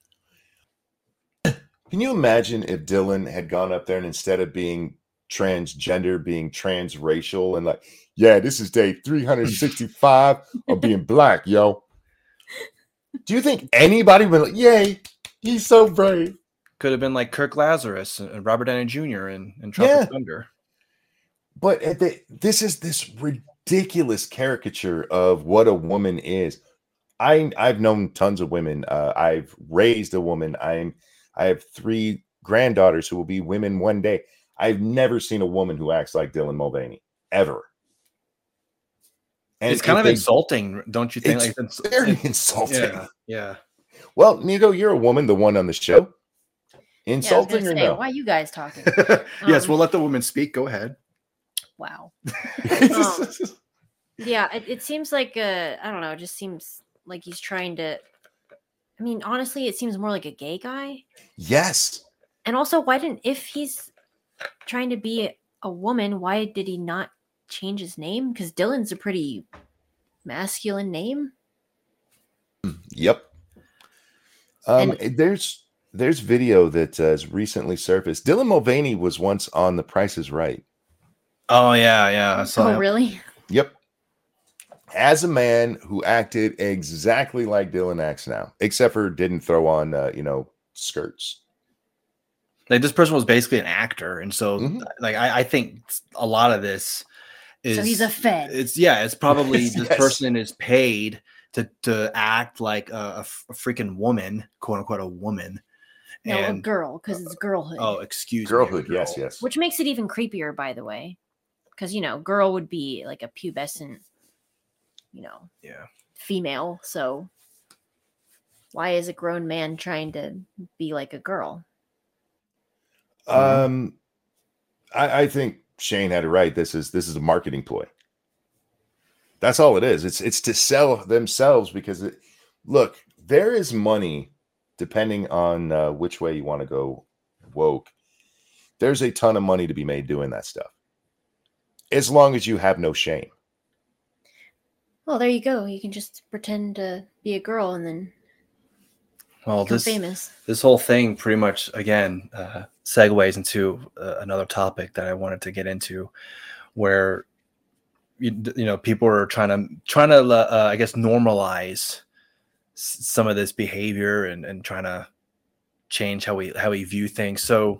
Can you imagine if Dylan had gone up there and instead of being transgender, being transracial, and like, yeah, this is day 365 of being black, yo. Do you think anybody would be like, yay, he's so brave? Could have been like Kirk Lazarus and Robert Downey Jr. in Tropic Thunder. But this is this ridiculous caricature of what a woman is. I've known tons of women. I've raised a woman. I have 3 granddaughters who will be women one day. I've never seen a woman who acts like Dylan Mulvaney, ever. And it's kind of insulting, don't you think? It's very insulting. Yeah. Well, Nico, you're a woman, the one on the show. Insulting or no? Why are you guys talking? Yes, we'll let the woman speak. Go ahead. Wow. Yeah, it seems like I don't know. It just seems like he's trying to. I mean, honestly, it seems more like a gay guy. Yes. And also, if he's trying to be a woman, why did he not change his name? Because Dylan's a pretty masculine name. Yep. There's video that has recently surfaced. Dylan Mulvaney was once on The Price is Right. Oh yeah. I saw that. Really? Yep. As a man who acted exactly like Dylan acts now, except for didn't throw on skirts. Like, this person was basically an actor, and so I think a lot of this is, so he's a fed. It's probably this person is paid to act like a freaking woman, quote unquote, a woman. No, a girl, because it's girlhood. Oh, excuse girlhood, me. Yes. Which makes it even creepier, by the way, because girl would be like a pubescent, female. So why is a grown man trying to be like a girl? I think Shane had it right. This is a marketing ploy. That's all it is. It's to sell themselves, because look, there is money depending on which way you want to go woke. There's a ton of money to be made doing that stuff, as long as you have no shame. Well, there you go. You can just pretend to be a girl and then become famous. This whole thing pretty much, again, segues into another topic that I wanted to get into, where people are trying to I guess normalize some of this behavior and trying to change how we view things. So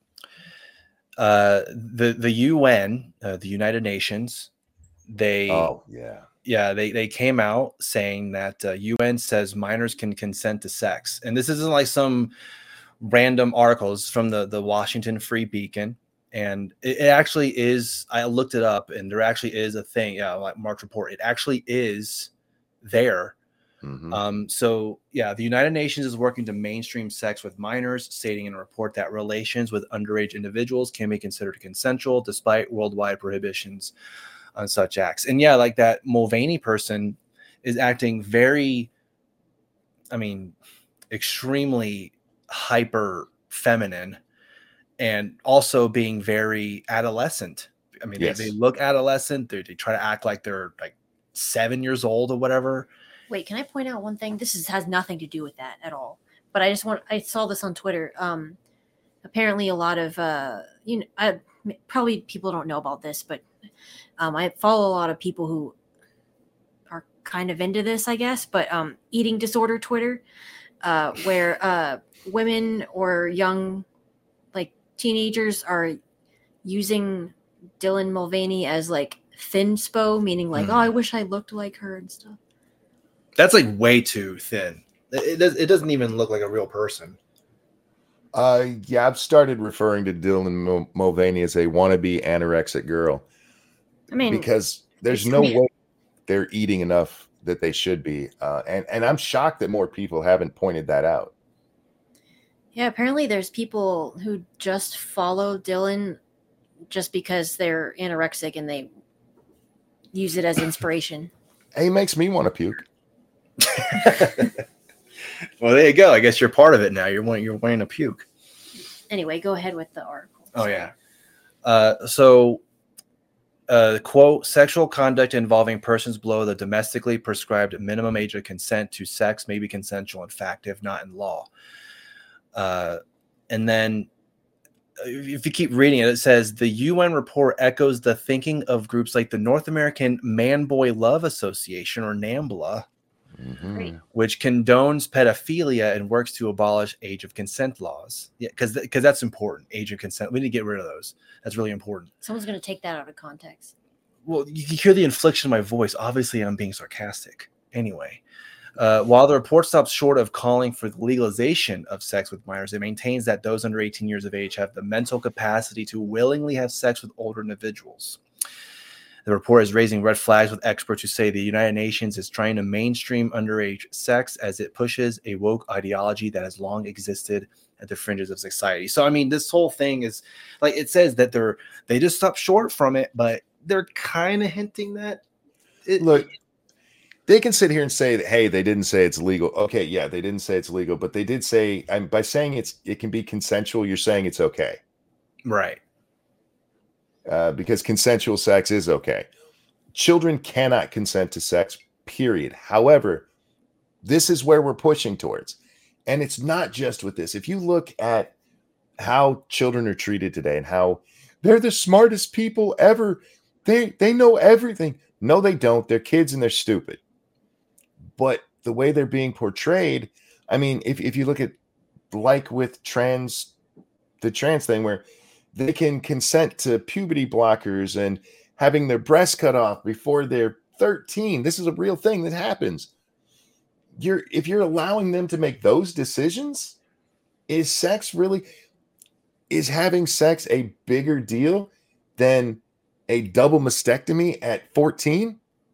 the UN, the United Nations, they came out saying that UN says minors can consent to sex, and this isn't like some random articles from the Washington Free Beacon, and it actually is. I looked it up, and there actually is a thing. Yeah, like March report. It actually is there. So yeah, the United Nations is working to mainstream sex with minors, stating in a report that relations with underage individuals can be considered consensual despite worldwide prohibitions on such acts. And yeah, like that Mulvaney person is acting very, extremely hyper feminine, and also being very adolescent. Yes. They look adolescent. They try to act like they're like 7 years old or whatever. Wait, can I point out one thing? This has nothing to do with that at all. But I saw this on Twitter. Apparently a lot of, probably people don't know about this, but I follow a lot of people who are kind of into this, I guess, but eating disorder Twitter, where women or young like teenagers are using Dylan Mulvaney as like thinspo, meaning like, oh, I wish I looked like her and stuff. That's like way too thin. It doesn't even look like a real person. Yeah, I've started referring to Dylan Mulvaney as a wannabe anorexic girl. I mean, because there's no way they're eating enough that they should be. And I'm shocked that more people haven't pointed that out. Yeah, apparently there's people who just follow Dylan just because they're anorexic and they use it as inspiration. Hey, it makes me want to puke. Well, there you go. I guess you're part of it now. You're wanting to puke. Anyway, go ahead with the article. Oh, yeah. Quote, sexual conduct involving persons below the domestically prescribed minimum age of consent to sex may be consensual in fact, if not in law. And then if you keep reading it, it says the UN report echoes the thinking of groups like the North American Man-Boy Love Association, or NAMBLA, which condones pedophilia and works to abolish age of consent laws. Yeah, because that's important. Age of consent. We need to get rid of those. That's really important. Someone's going to take that out of context. Well, you can hear the inflection of my voice. Obviously, I'm being sarcastic. Anyway, while the report stops short of calling for the legalization of sex with minors, it maintains that those under 18 years of age have the mental capacity to willingly have sex with older individuals. The report is raising red flags with experts who say the United Nations is trying to mainstream underage sex as it pushes a woke ideology that has long existed at the fringes of society. So, I mean, this whole thing is like, it says that they just stopped short from it, but they're kind of hinting that. Look, they can sit here and say that, hey, they didn't say it's legal. Okay, yeah, they didn't say it's legal, but they did say, by saying it can be consensual, you're saying it's okay. Right. Because consensual sex is okay. Children cannot consent to sex, period. However, this is where we're pushing towards. And it's not just with this. If you look at how children are treated today and how they're the smartest people ever, they know everything. No, they don't. They're kids and they're stupid. But the way they're being portrayed, I mean, if you look at like with the trans thing where they can consent to puberty blockers and having their breasts cut off before they're 13. This is a real thing that happens. If you're allowing them to make those decisions, is having sex a bigger deal than a double mastectomy at 14?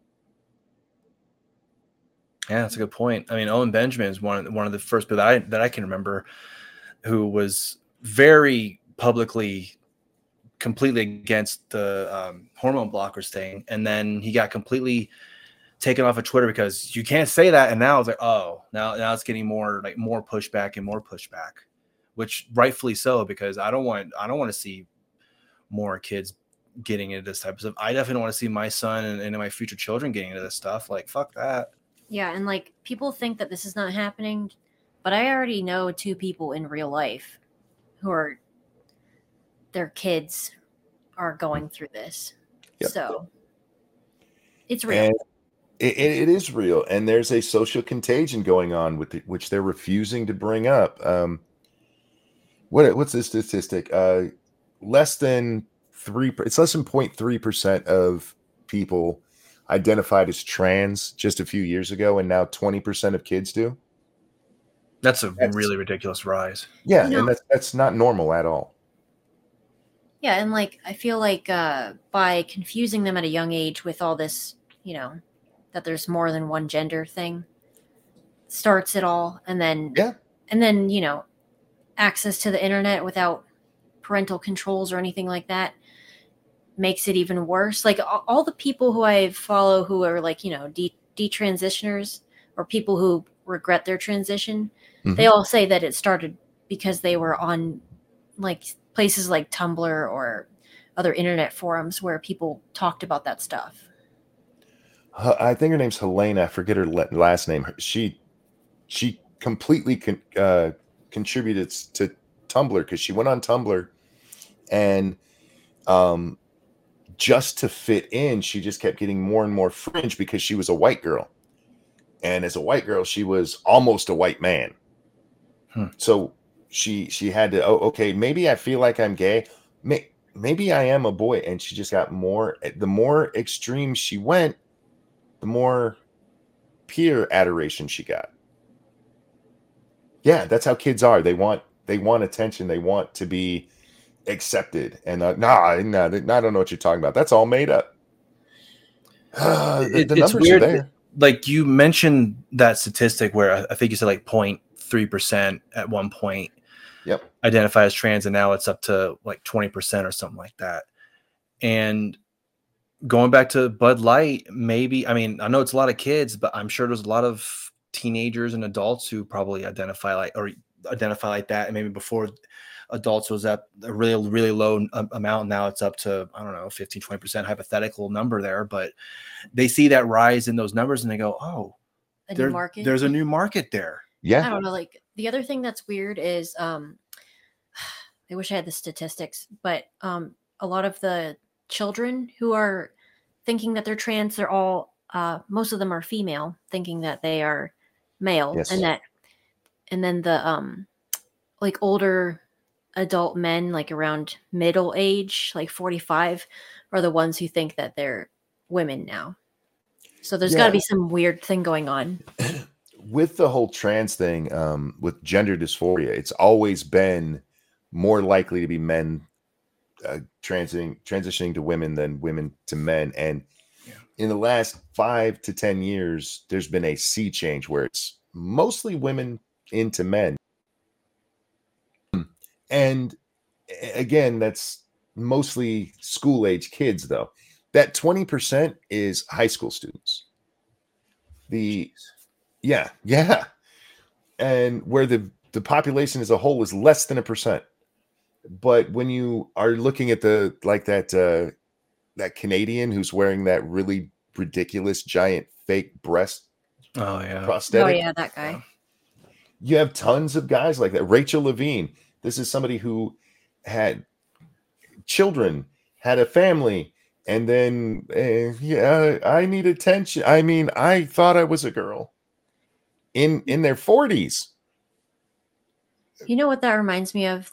Yeah, that's a good point. I mean, Owen Benjamin is one of the first people that I can remember who was very publicly completely against the hormone blockers thing, and then he got completely taken off of Twitter because you can't say that, and now it's like, oh, now it's getting more pushback, which rightfully so, because I don't want to see more kids getting into this type of stuff. I definitely don't want to see my son and my future children getting into this stuff. Like, fuck that. Yeah, and like people think that this is not happening, but I already know 2 people in real life who are their kids are going through this. Yep. So it's real. And it is real. And there's a social contagion going on with which they're refusing to bring up. What's the statistic? Less than 0.3% of people identified as trans just a few years ago, and now 20% of kids do. That's really ridiculous rise. Yeah, and that's not normal at all. Yeah, and like I feel like by confusing them at a young age with all this, that there's more than one gender thing, starts it all, and then access to the internet without parental controls or anything like that makes it even worse. Like all the people who I follow who are like detransitioners or people who regret their transition, they all say that it started because they were on like places like Tumblr or other internet forums where people talked about that stuff. I think her name's Helena. I forget her last name. She completely contributed to Tumblr because she went on Tumblr and just to fit in, she just kept getting more and more fringe because she was a white girl. And as a white girl, she was almost a white man. So she had to, okay, maybe I feel like I'm gay. Maybe I am a boy. And she just got more, the more extreme she went, the more peer adoration she got. Yeah, that's how kids are. They want attention. They want to be accepted. And I don't know what you're talking about. That's all made up. The numbers weird, are there. Like you mentioned that statistic where I think you said like 0.3% at one point identify as trans, and now it's up to like 20% or something like that. And going back to Bud Light, maybe, I mean, I know it's a lot of kids, but I'm sure there's a lot of teenagers and adults who probably identify like that. And maybe before adults was at a really, really low amount. Now it's up to, I don't know, 15, 20% hypothetical number there, but they see that rise in those numbers and they go, oh, there's a new market there. Yeah. I don't know. Like the other thing that's weird is, I wish I had the statistics, but a lot of the children who are thinking that they're trans, they're all, most of them are female, thinking that they are male. Yes. And then the, like older adult men, like around middle age, like 45, are the ones who think that they're women now. So there's got to be some weird thing going on. With the whole trans thing, with gender dysphoria, it's always been more likely to be men transitioning to women than women to men. And in the last 5 to 10 years, there's been a sea change where it's mostly women into men. And again, that's mostly school-age kids, though. That 20% is high school students. Yeah. And where the population as a whole is less than 1%. But when you are looking at that Canadian who's wearing that really ridiculous giant fake breast prosthetic. Oh yeah, that guy. You have tons of guys like that. Rachel Levine. This is somebody who had children, had a family, and then I need attention. I mean, I thought I was a girl in their 40s. You know what that reminds me of?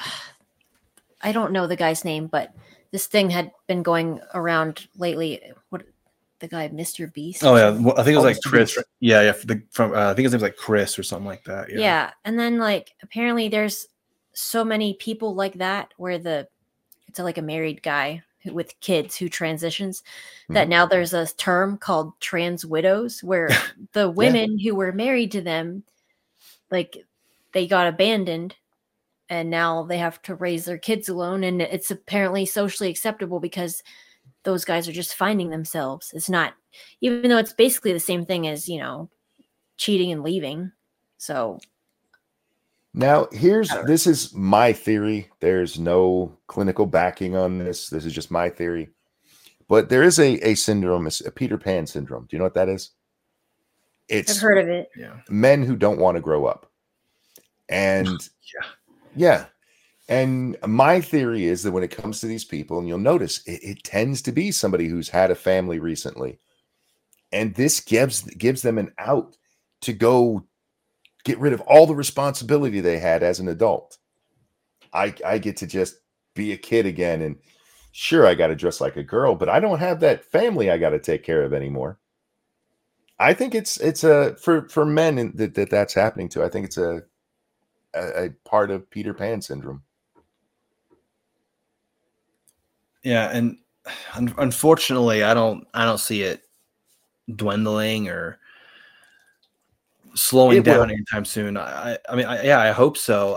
I don't know the guy's name, but this thing had been going around lately. What the guy, Mr. Beast? Oh yeah, well, I think it was like Mr. Chris. Beast. Yeah. I think his name's like Chris or something like that. Yeah, and then like apparently there's so many people like that where it's like a married guy with kids who transitions that now there's a term called trans widows where the women who were married to them, like they got abandoned and now they have to raise their kids alone. And it's apparently socially acceptable because those guys are just finding themselves. It's not, even though it's basically the same thing as, cheating and leaving. So now this is my theory. There's no clinical backing on this. This is just my theory. But there is a syndrome, a Peter Pan syndrome. Do you know what that is? I've heard of it. Yeah. Men who don't want to grow up. And yeah. And my theory is that when it comes to these people, and you'll notice it tends to be somebody who's had a family recently. And this gives them an out to go get rid of all the responsibility they had as an adult. I get to just be a kid again. And sure, I got to dress like a girl, but I don't have that family I got to take care of anymore. I think it's for men that's happening to. I think it's a part of Peter Pan syndrome. Yeah, and unfortunately, I don't see it dwindling or slowing down anytime soon. I mean, I hope so.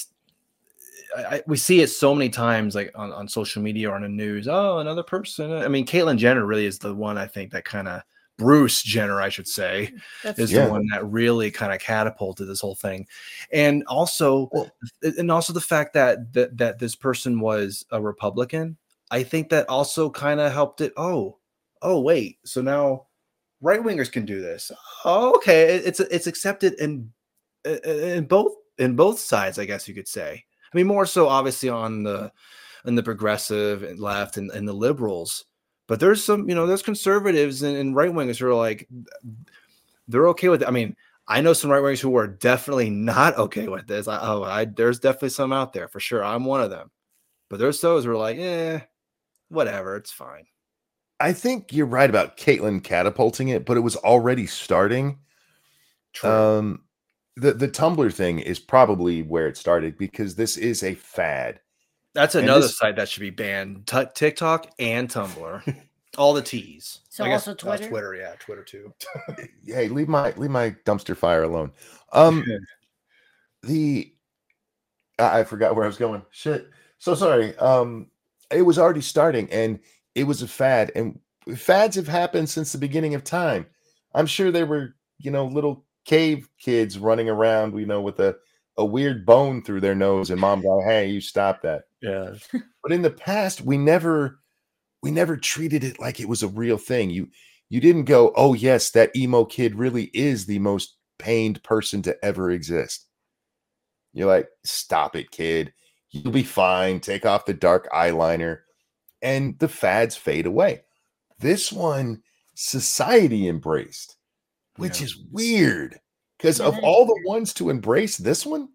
We see it so many times, like on social media or on the news. Oh, another person. I mean, Caitlyn Jenner really is the one I think that kind of Bruce Jenner, I should say, the one that really kind of catapulted this whole thing, and also the fact that this person was a Republican. I think that also kind of helped it. Oh, wait. So now right wingers can do this. Oh, okay. It's accepted in both sides, I guess you could say. I mean, more so obviously on the and the progressive and left and the liberals. But there's some, there's conservatives and right wingers who are like, they're okay with it. I mean, I know some right wingers who are definitely not okay with this. There's definitely some out there for sure. I'm one of them. But there's those who are like, whatever, it's fine. I think you're right about Caitlyn catapulting it, but it was already starting. True. The Tumblr thing is probably where it started because this is a fad. That's another site that should be banned. TikTok and Tumblr, all the T's. So also Twitter. Twitter, yeah, Twitter too. Hey, leave my dumpster fire alone. I forgot where I was going. Shit. So sorry. It was already starting, and it was a fad, and fads have happened since the beginning of time. I'm sure there were, little cave kids running around, with a weird bone through their nose, and mom going, "Hey, you stop that." Yeah. But in the past, we never treated it like it was a real thing. You didn't go, "Oh yes, that emo kid really is the most pained person to ever exist." You're like, "Stop it, kid. You'll be fine. Take off the dark eyeliner." And the fads fade away. This one, society embraced, which is weird. Because of all the ones to embrace this one?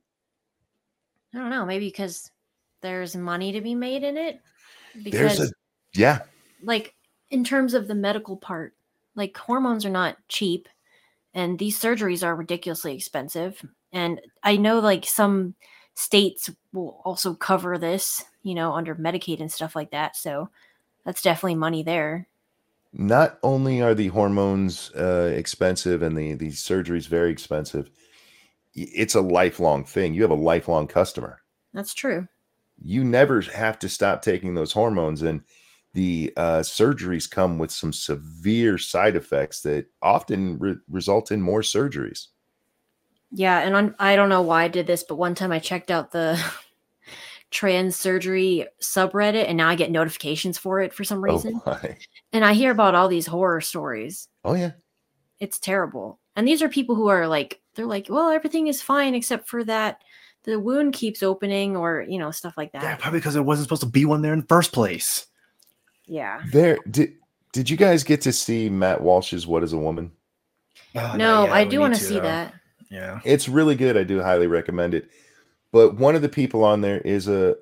I don't know. Maybe because there's money to be made in it. Because, like, in terms of the medical part, like, hormones are not cheap. And these surgeries are ridiculously expensive. And I know, like, some states will also cover this, under Medicaid and stuff like that. So that's definitely money there. Not only are the hormones expensive and the surgeries very expensive, it's a lifelong thing. You have a lifelong customer. That's true. You never have to stop taking those hormones, and the surgeries come with some severe side effects that often result in more surgeries. Yeah, and I don't know why I did this, but one time I checked out the trans surgery subreddit, and now I get notifications for it for some reason. And I hear about all these horror stories. Oh yeah. It's terrible. And these are people who are like, they're like, well, everything is fine except for that the wound keeps opening, or stuff like that. Yeah, probably because there wasn't supposed to be one there in the first place. Yeah. Did you guys get to see Matt Walsh's What is a Woman? No, I do want to see that. Yeah. It's really good. I do highly recommend it. But one of the people on there is a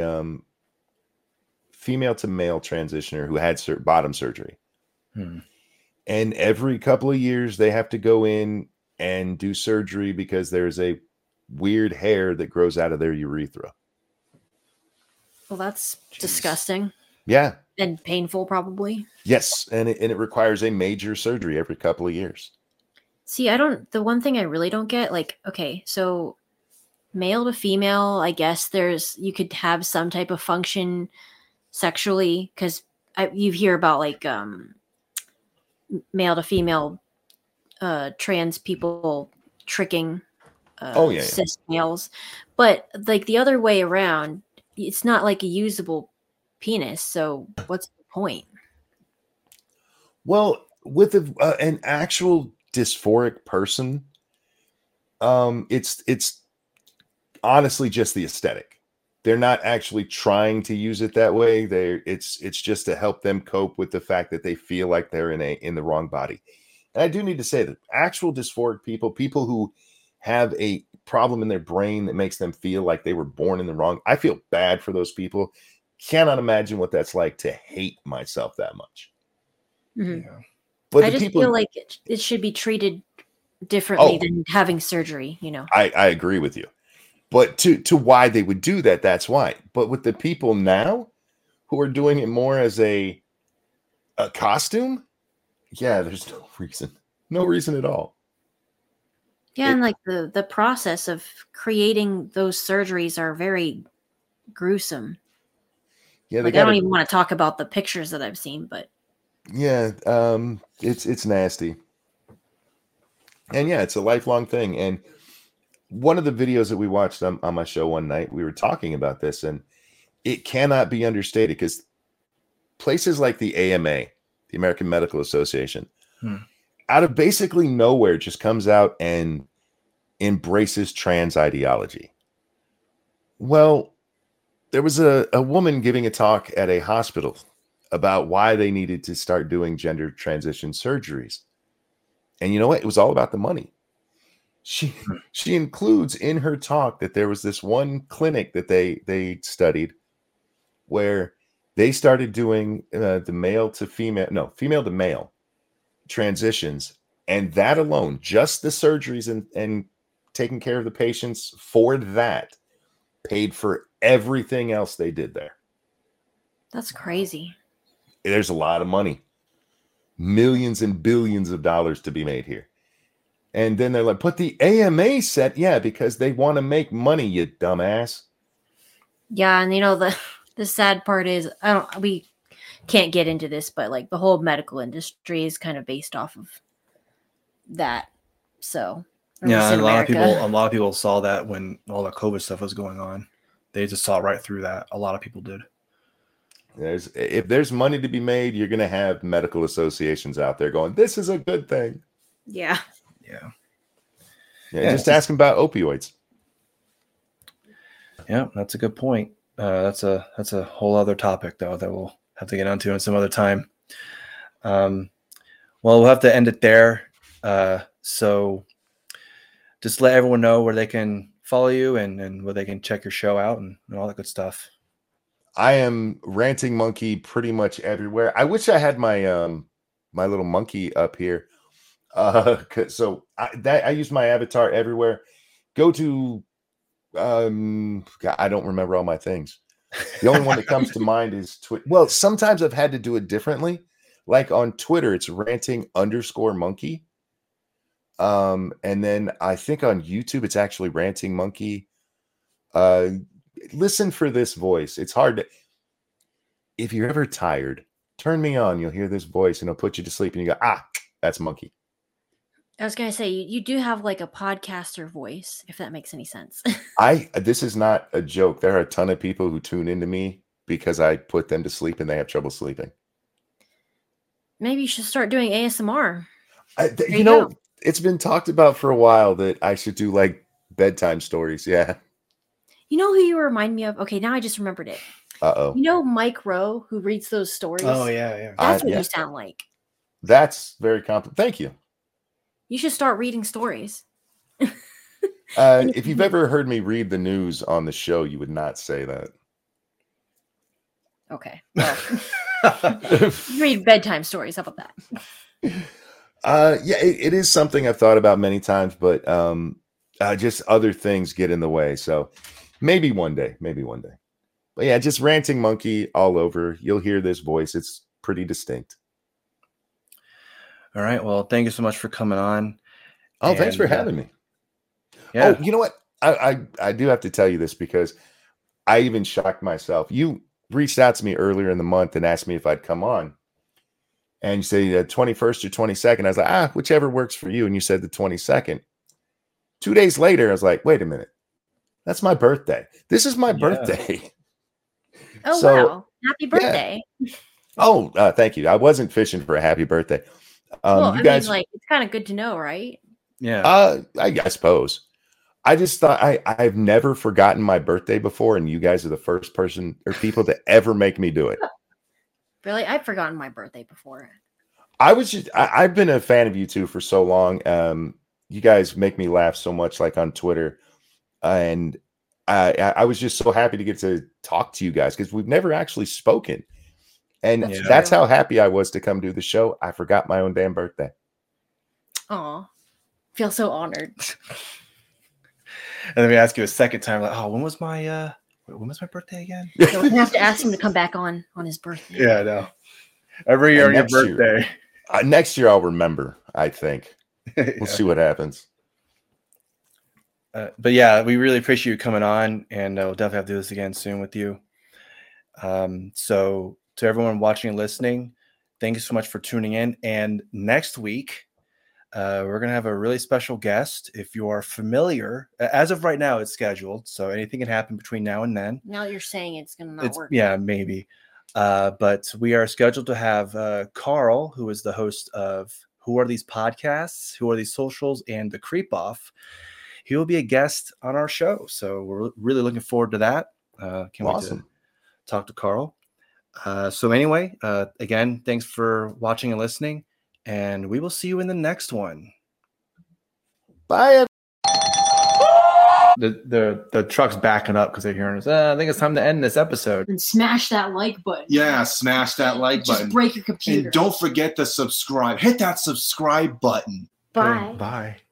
female to male transitioner who had bottom surgery. And every couple of years they have to go in and do surgery because there's a weird hair that grows out of their urethra. Well, that's disgusting. Yeah. And painful, probably. Yes. And it requires a major surgery every couple of years. See, the one thing I really don't get, like, okay, so male to female, I guess you could have some type of function sexually, because you hear about like male to female trans people tricking cis males, but like the other way around, it's not like a usable penis. So what's the point? Well, with an actual dysphoric person, it's honestly just the aesthetic. They're not actually trying to use it that way. It's just to help them cope with the fact that they feel like they're in the wrong body. And I do need to say that actual dysphoric people who have a problem in their brain that makes them feel like they were born in the wrong, I feel bad for those people. Cannot imagine what that's like to hate myself that much. Mm-hmm. Yeah. But I just feel like it should be treated differently than having surgery, I agree with you. But to why they would do that, that's why. But with the people now who are doing it more as a costume, there's no reason at all. Yeah, and like the process of creating those surgeries are very gruesome. Yeah, I don't even want to talk about the pictures that I've seen, but yeah, it's nasty. And yeah, it's a lifelong thing. And one of the videos that we watched on my show one night, we were talking about this, and it cannot be understated because places like the AMA, the American Medical Association, out of basically nowhere just comes out and embraces trans ideology. Well, there was a woman giving a talk at a hospital about why they needed to start doing gender transition surgeries. And you know what? It was all about the money. She includes in her talk that there was this one clinic that they studied where they started doing the female to male transitions. And that alone, just the surgeries and taking care of the patients for that, paid for everything else they did there. That's crazy. There's a lot of money, millions and billions of dollars to be made here. And then they're like, but the AMA said, yeah, because they want to make money, you dumbass. Yeah, and the sad part is we can't get into this, but like the whole medical industry is kind of based off of that. So yeah, and a lot of people saw that when all the COVID stuff was going on. They just saw right through that. A lot of people did. If there's money to be made, you're going to have medical associations out there going, this is a good thing. Yeah. Just ask them about opioids. Yeah, that's a good point. That's a whole other topic, though, that we'll have to get onto in some other time. Well, we'll have to end it there. So just let everyone know where they can follow you and where they can check your show out and all that good stuff. I am Ranting Monkey pretty much everywhere. I wish I had my my little monkey up here. So I use my avatar everywhere. Go to I don't remember all my things. The only one that comes to mind is Twitter. Well, sometimes I've had to do it differently. Like on Twitter, it's ranting_monkey. And then I think on YouTube, it's actually Ranting Monkey. Listen for this voice. It's hard to. If you're ever tired, turn me on. You'll hear this voice, and it'll put you to sleep. And you go, that's Monkey. I was gonna say you do have like a podcaster voice, if that makes any sense. This is not a joke. There are a ton of people who tune into me because I put them to sleep and they have trouble sleeping. Maybe you should start doing ASMR. You know, it's been talked about for a while that I should do like bedtime stories. Yeah. You know who you remind me of? Okay, now I just remembered it. Uh-oh. You know Mike Rowe, who reads those stories? Oh, yeah. That's what you sound like. That's very complicated. Thank you. You should start reading stories. If you've ever heard me read the news on the show, you would not say that. Okay. Well, read bedtime stories. How about that? It is something I've thought about many times, but just other things get in the way. So maybe one day. But yeah, just Ranting Monkey all over. You'll hear this voice. It's pretty distinct. All right. Well, thank you so much for coming on. Oh, thanks for having me. Yeah. Oh, you know what? I do have to tell you this because I even shocked myself. You reached out to me earlier in the month and asked me if I'd come on. And you say the 21st or 22nd. I was like, whichever works for you. And you said the 22nd. 2 days later, I was like, wait a minute. That's my birthday. This is my birthday. Oh, wow. Happy birthday. Yeah. Oh, thank you. I wasn't fishing for a happy birthday. Well, you guys, mean, it's kind of good to know, right? Yeah. I suppose. I just thought I've never forgotten my birthday before, and you guys are the first person or people to ever make me do it. Really? I've forgotten my birthday before. I've been a fan of you two for so long. You guys make me laugh so much, like on Twitter. And I was just so happy to get to talk to you guys because we've never actually spoken. And that's how happy I was to come do the show. I forgot my own damn birthday. Aw. Feel so honored. And then we ask you a second time, like, when was my birthday again? So we have to ask him to come back on his birthday. Yeah, I know. Every year on your birthday. Next year I'll remember, I think. We'll see what happens. But yeah, we really appreciate you coming on, and we'll definitely have to do this again soon with you. So to everyone watching and listening, thank you so much for tuning in. And next week, we're going to have a really special guest. If you are familiar, as of right now, it's scheduled. So anything can happen between now and then. Now that you're saying it's going to not work. Yeah, maybe. But we are scheduled to have Carl, who is the host of Who Are These Podcasts, Who Are These Socials, and The Creep Off. He will be a guest on our show. So we're really looking forward to that. Can't wait to talk to Carl. So anyway, again, thanks for watching and listening, and we will see you in the next one. Bye. The truck's backing up because they're hearing us. I think it's time to end this episode. And smash that like button. Yeah, smash that like button. Just break your computer. And don't forget to subscribe. Hit that subscribe button. Bye. Okay, bye.